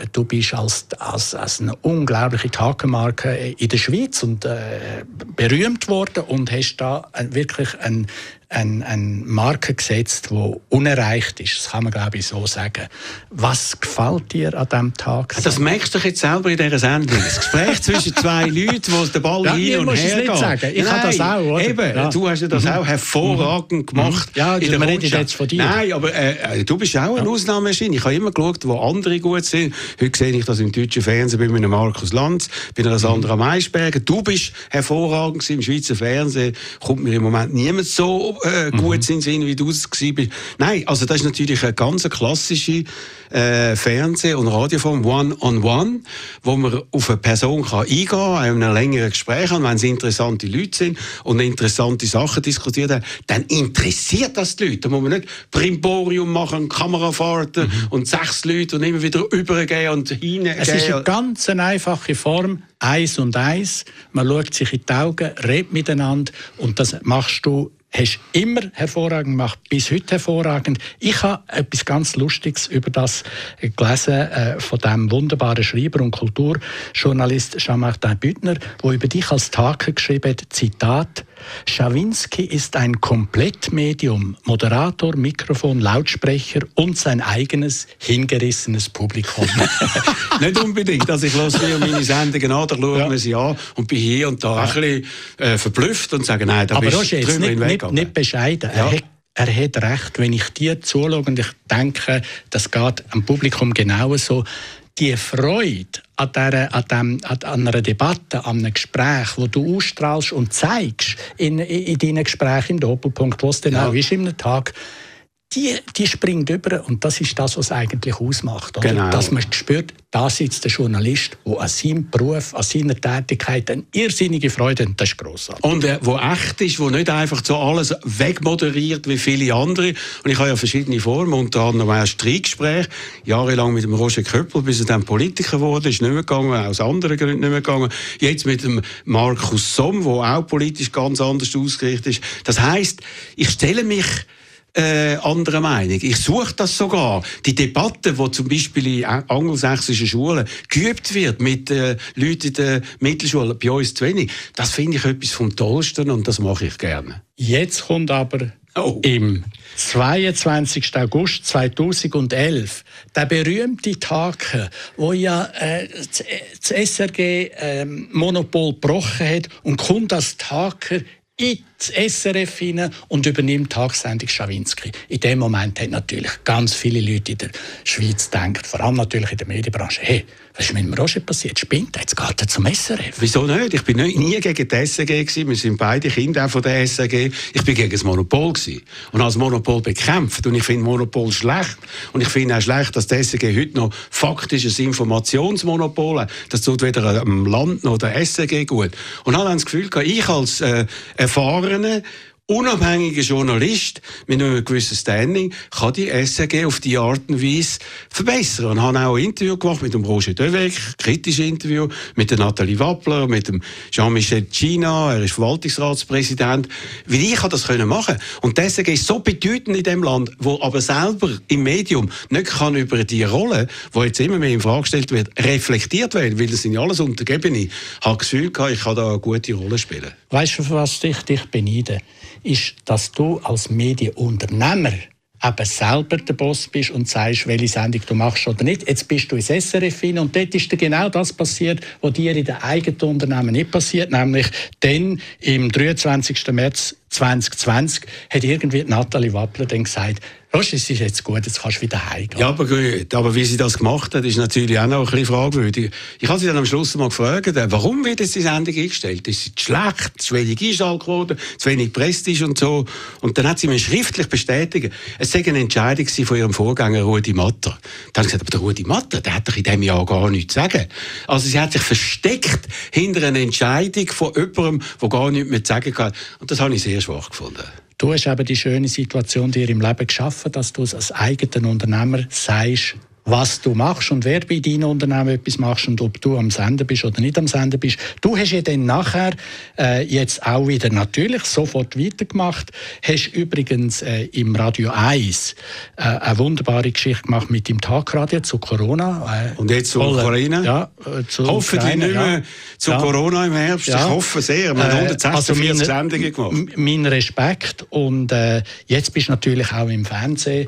Speaker 2: als eine unglaubliche Takermarke in der Schweiz und berühmt worden und hast da wirklich eine Marke gesetzt, die unerreicht ist. Das kann man, glaube ich, so sagen. Was gefällt dir an diesem Tag?
Speaker 4: Das merkst du jetzt selber in dieser Sendung. Das Gespräch zwischen zwei Leuten, wo der Ball hin und her geht.
Speaker 2: Sagen. Ich habe das auch, oder?
Speaker 4: Eben, ja. Du hast ja das auch hervorragend gemacht.
Speaker 2: Ja, wir reden jetzt von dir.
Speaker 4: Nein, aber du bist auch eine Ausnahmemaschine. Ich habe immer geschaut, wo andere gut sind. Heute sehe ich das im deutschen Fernsehen bei einem Markus Lanz, bei einer Sandra Maischberger. Du bist hervorragend im Schweizer Fernsehen. Kommt mir im Moment niemand so gut in den Sinn, wie du es gewesen bist. Nein, also das ist natürlich eine ganz klassische Fernseh- und Radioform One-on-One, wo man auf eine Person eingehen kann, in einem längeren Gespräch haben, wenn es interessante Leute sind und interessante Sachen diskutiert haben, dann interessiert das die Leute. Da muss man nicht Brimborium machen, Kamerafahrten und 6 Leute und immer wieder übergehen und hingehen.
Speaker 2: Es ist eine ganz einfache Form, 1 und 1. Man schaut sich in die Augen, redet miteinander und das machst du. Hast immer hervorragend gemacht, bis heute hervorragend. Ich habe etwas ganz Lustiges über das gelesen von dem wunderbaren Schreiber und Kulturjournalist Jean-Martin Büttner, der über dich als Taker geschrieben hat, Zitat: Schawinski ist ein Komplettmedium, Moderator, Mikrofon, Lautsprecher und sein eigenes hingerissenes Publikum.
Speaker 4: Nicht unbedingt. Also ich höre mir meine Sendungen an, da schauen wir sie an und bin hier und da ein bisschen verblüfft und sage, nein, da bist du drüber hinweg.
Speaker 2: Nicht bescheiden. Ja. Er hat recht, wenn ich dir zuschaue und ich denke, das geht am Publikum genauso. Die Freude an einer Debatte, an einem Gespräch, wo du ausstrahlst und zeigst in deinen Gesprächen im Doppelpunkt, was denn auch ist in einem Tag, die springt über und das ist das, was eigentlich ausmacht. Oder?
Speaker 4: Genau.
Speaker 2: Dass man spürt, da sitzt der Journalist, der an seinem Beruf, an seiner Tätigkeit eine irrsinnige Freude hat. Das ist grossartig.
Speaker 4: Und der echt ist, der nicht einfach so alles wegmoderiert wie viele andere. Und ich habe ja verschiedene Formen, unter anderem auch Streitgespräche, jahrelang mit dem Roger Köppel, bis er dann Politiker wurde, ist nicht mehr gegangen, aus anderen Gründen nicht mehr gegangen. Jetzt mit dem Markus Somm, der auch politisch ganz anders ausgerichtet ist. Das heisst, ich stelle mich anderer Meinung. Ich suche das sogar. Die Debatte, die zum Beispiel in angelsächsischen Schulen geübt wird mit Leuten in der Mittelschule, bei uns zu wenig, das finde ich etwas vom Tollsten und das mache ich gerne.
Speaker 2: Jetzt kommt aber im 22. August 2011 der berühmte Tag, wo ja das SRG Monopol gebrochen hat und kommt als Taker ins SRF hinein und übernimmt die Tagessendung Schawinski. In dem Moment haben natürlich ganz viele Leute in der Schweiz gedacht, vor allem natürlich in der Medienbranche, hey, was ist mit dem Roger passiert? Spinnt, jetzt geht er zum SRF.
Speaker 4: Wieso nicht? Ich bin nie gegen die SRG gewesen. Wir sind beide Kinder von der SRG. Ich bin gegen das Monopol gewesen und habe das Monopol bekämpft. Und ich finde Monopol schlecht. Und ich finde auch schlecht, dass die SRG heute noch faktisch ein Informationsmonopol hat. Das tut weder am Land noch der SRG gut. Und habe dann das Gefühl gehabt, ich als erfahrener, unabhängiger Journalist mit einem gewissen Standing kann die SRG auf die Art und Weise verbessern. Und habe auch ein Interview gemacht mit dem Roger Devec, kritisches Interview, mit der Nathalie Wappler, mit dem Jean-Michel Gina, er ist Verwaltungsratspräsident. Wie ich das machen. Und die SRG ist so bedeutend in diesem Land, wo aber selber im Medium nicht kann über die Rolle, die jetzt immer mehr in Frage gestellt wird, reflektiert werden, weil das sind ja alles Untergebene. Ich habe das Gefühl gehabt, ich kann da eine gute Rolle spielen.
Speaker 2: Weißt du, für was ich dich beneide? Ist, dass du als Medienunternehmer eben selber der Boss bist und sagst, welche Sendung du machst oder nicht. Jetzt bist du ins SRF hin und dort ist dir genau das passiert, was dir in den eigenen Unternehmen nicht passiert, nämlich dann im 23. März 2020 hat irgendwie Nathalie Wappler dann gesagt, Roger, es ist jetzt gut, jetzt kannst du wieder heimgehen.
Speaker 4: Ja, aber gut. Aber wie sie das gemacht hat, ist natürlich auch noch ein bisschen fragwürdig. Ich habe sie dann am Schluss mal gefragt, warum wird jetzt die Sendung eingestellt? Ist sie zu schlecht, zu wenig Einschaltquote, zu wenig Prestige und so? Und dann hat sie mir schriftlich bestätigt, es sei eine Entscheidung von ihrem Vorgänger Rudi Matter. Dann habe ich gesagt, aber der Rudi Matter, der hat doch in diesem Jahr gar nichts zu sagen. Also sie hat sich versteckt hinter einer Entscheidung von jemandem, der gar nichts mehr zu sagen kann. Und das habe ich sehr schwach gefunden.
Speaker 2: Du hast eben die schöne Situation dir im Leben geschaffen, dass du als eigener Unternehmer sagst, was du machst und wer bei deinem Unternehmen etwas machst und ob du am Sender bist oder nicht am Sender bist. Du hast ja dann nachher jetzt auch wieder natürlich sofort weitergemacht. Hast übrigens im Radio 1 eine wunderbare Geschichte gemacht mit dem Tagradio zu Corona.
Speaker 4: Und jetzt zu Ukraine?
Speaker 2: Ja, zu
Speaker 4: Hoffentlich nicht mehr zu Corona im Herbst. Ja. Ich hoffe sehr. Wir haben 146 Sendungen gemacht.
Speaker 2: Mein Respekt. Und jetzt bist du natürlich auch im Fernsehen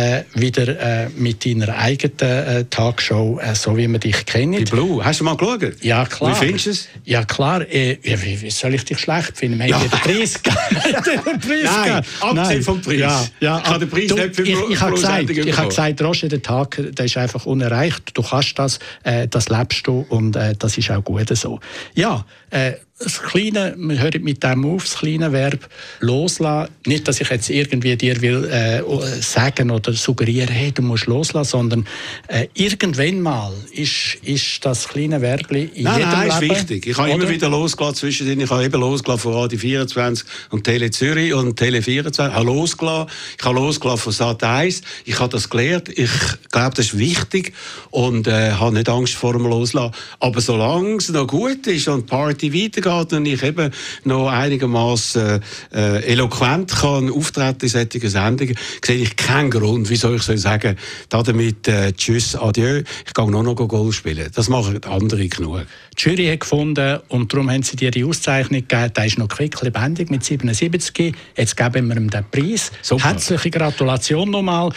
Speaker 2: wieder mit deiner eigenen Tagshow, so wie wir dich kennen.
Speaker 4: Die Blue. Hast du mal geschaut?
Speaker 2: Ja, klar.
Speaker 4: Wie findest du es?
Speaker 2: Ja, klar. Wie soll ich dich schlecht finden? Wir haben den Preis gegeben.
Speaker 4: Nein, abgesehen vom Preis.
Speaker 2: Ja.
Speaker 4: Ich habe den Preis nicht für
Speaker 2: ich habe gesagt, Roger, der Tag, der ist einfach unerreicht. Du kannst das lebst du und das ist auch gut so. Ja, das Kleine, wir hören mit dem auf, das kleine Verb loslassen. Nicht, dass ich jetzt irgendwie dir will sagen oder suggerieren, hey, du musst loslassen, sondern irgendwann mal ist das kleine Verb in jedem Leben.
Speaker 4: Nein, ist wichtig. Ich habe immer wieder losgelassen zwischendrin. Ich habe eben losgelassen von Radio 24 und Tele Zürich und Tele 24. Ich habe losgelassen von Sat 1. Ich habe das gelernt. Ich glaube, das ist wichtig und habe nicht Angst vor dem Loslassen. Aber solange es noch gut ist und die Party weitergeht und ich eben noch einigermaßen eloquent kann auftreten in solchen Sendungen, sehe ich keinen Grund, wieso ich soll sagen, damit tschüss, adieu, ich gehe nur noch Golf spielen. Das machen andere genug.
Speaker 2: Die Jury hat gefunden und darum haben sie dir die Auszeichnung gegeben. Der ist noch quicklebendig mit 77. Jetzt geben wir ihm den Preis.
Speaker 4: Super.
Speaker 2: Herzliche Gratulation nochmal.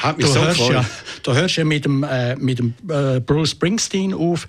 Speaker 2: Du hörst ja mit dem Bruce Springsteen auf.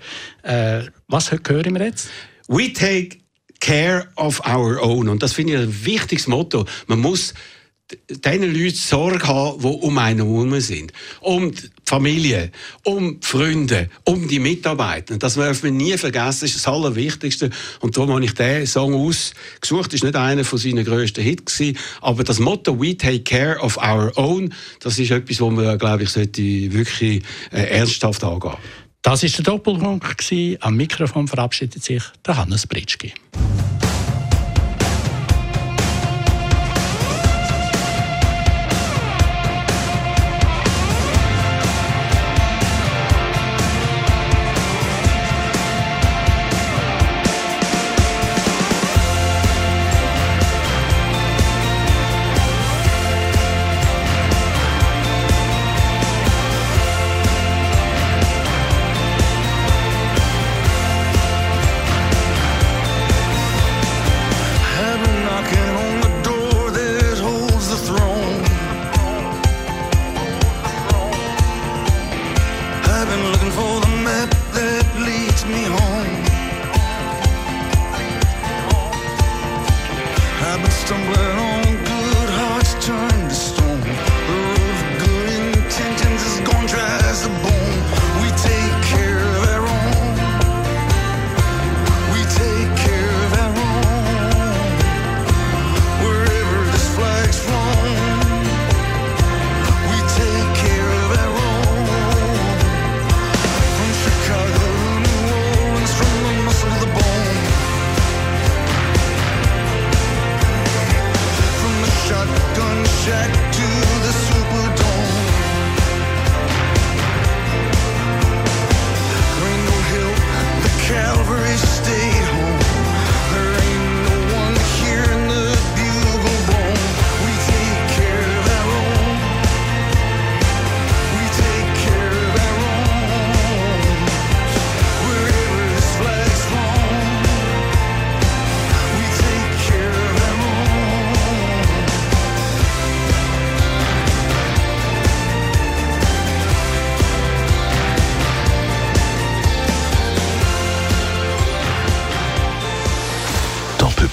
Speaker 2: Was hören wir jetzt?
Speaker 4: We take care of our own. Und das finde ich ein wichtiges Motto. Man muss diesen Leuten Sorge haben, die um einen herum sind. Um die Familie, um die Freunde, um die Mitarbeiter. Das darf man nie vergessen. Das ist das Allerwichtigste. Und darum habe ich diesen Song ausgesucht. Das war nicht einer von seinen grössten Hits. Aber das Motto «We take care of our own», das ist etwas, das man, glaube ich, sollte wirklich ernsthaft angehen.
Speaker 2: Das war der Doppelpunkt. Am Mikrofon verabschiedet sich der Hannes Britschgi.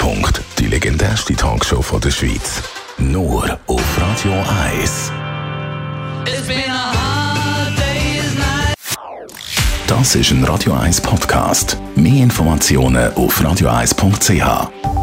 Speaker 1: Treffpunkt, die legendärste Talkshow von der Schweiz. Nur auf Radio 1. Das ist ein Radio 1 Podcast. Mehr Informationen auf radio1.ch.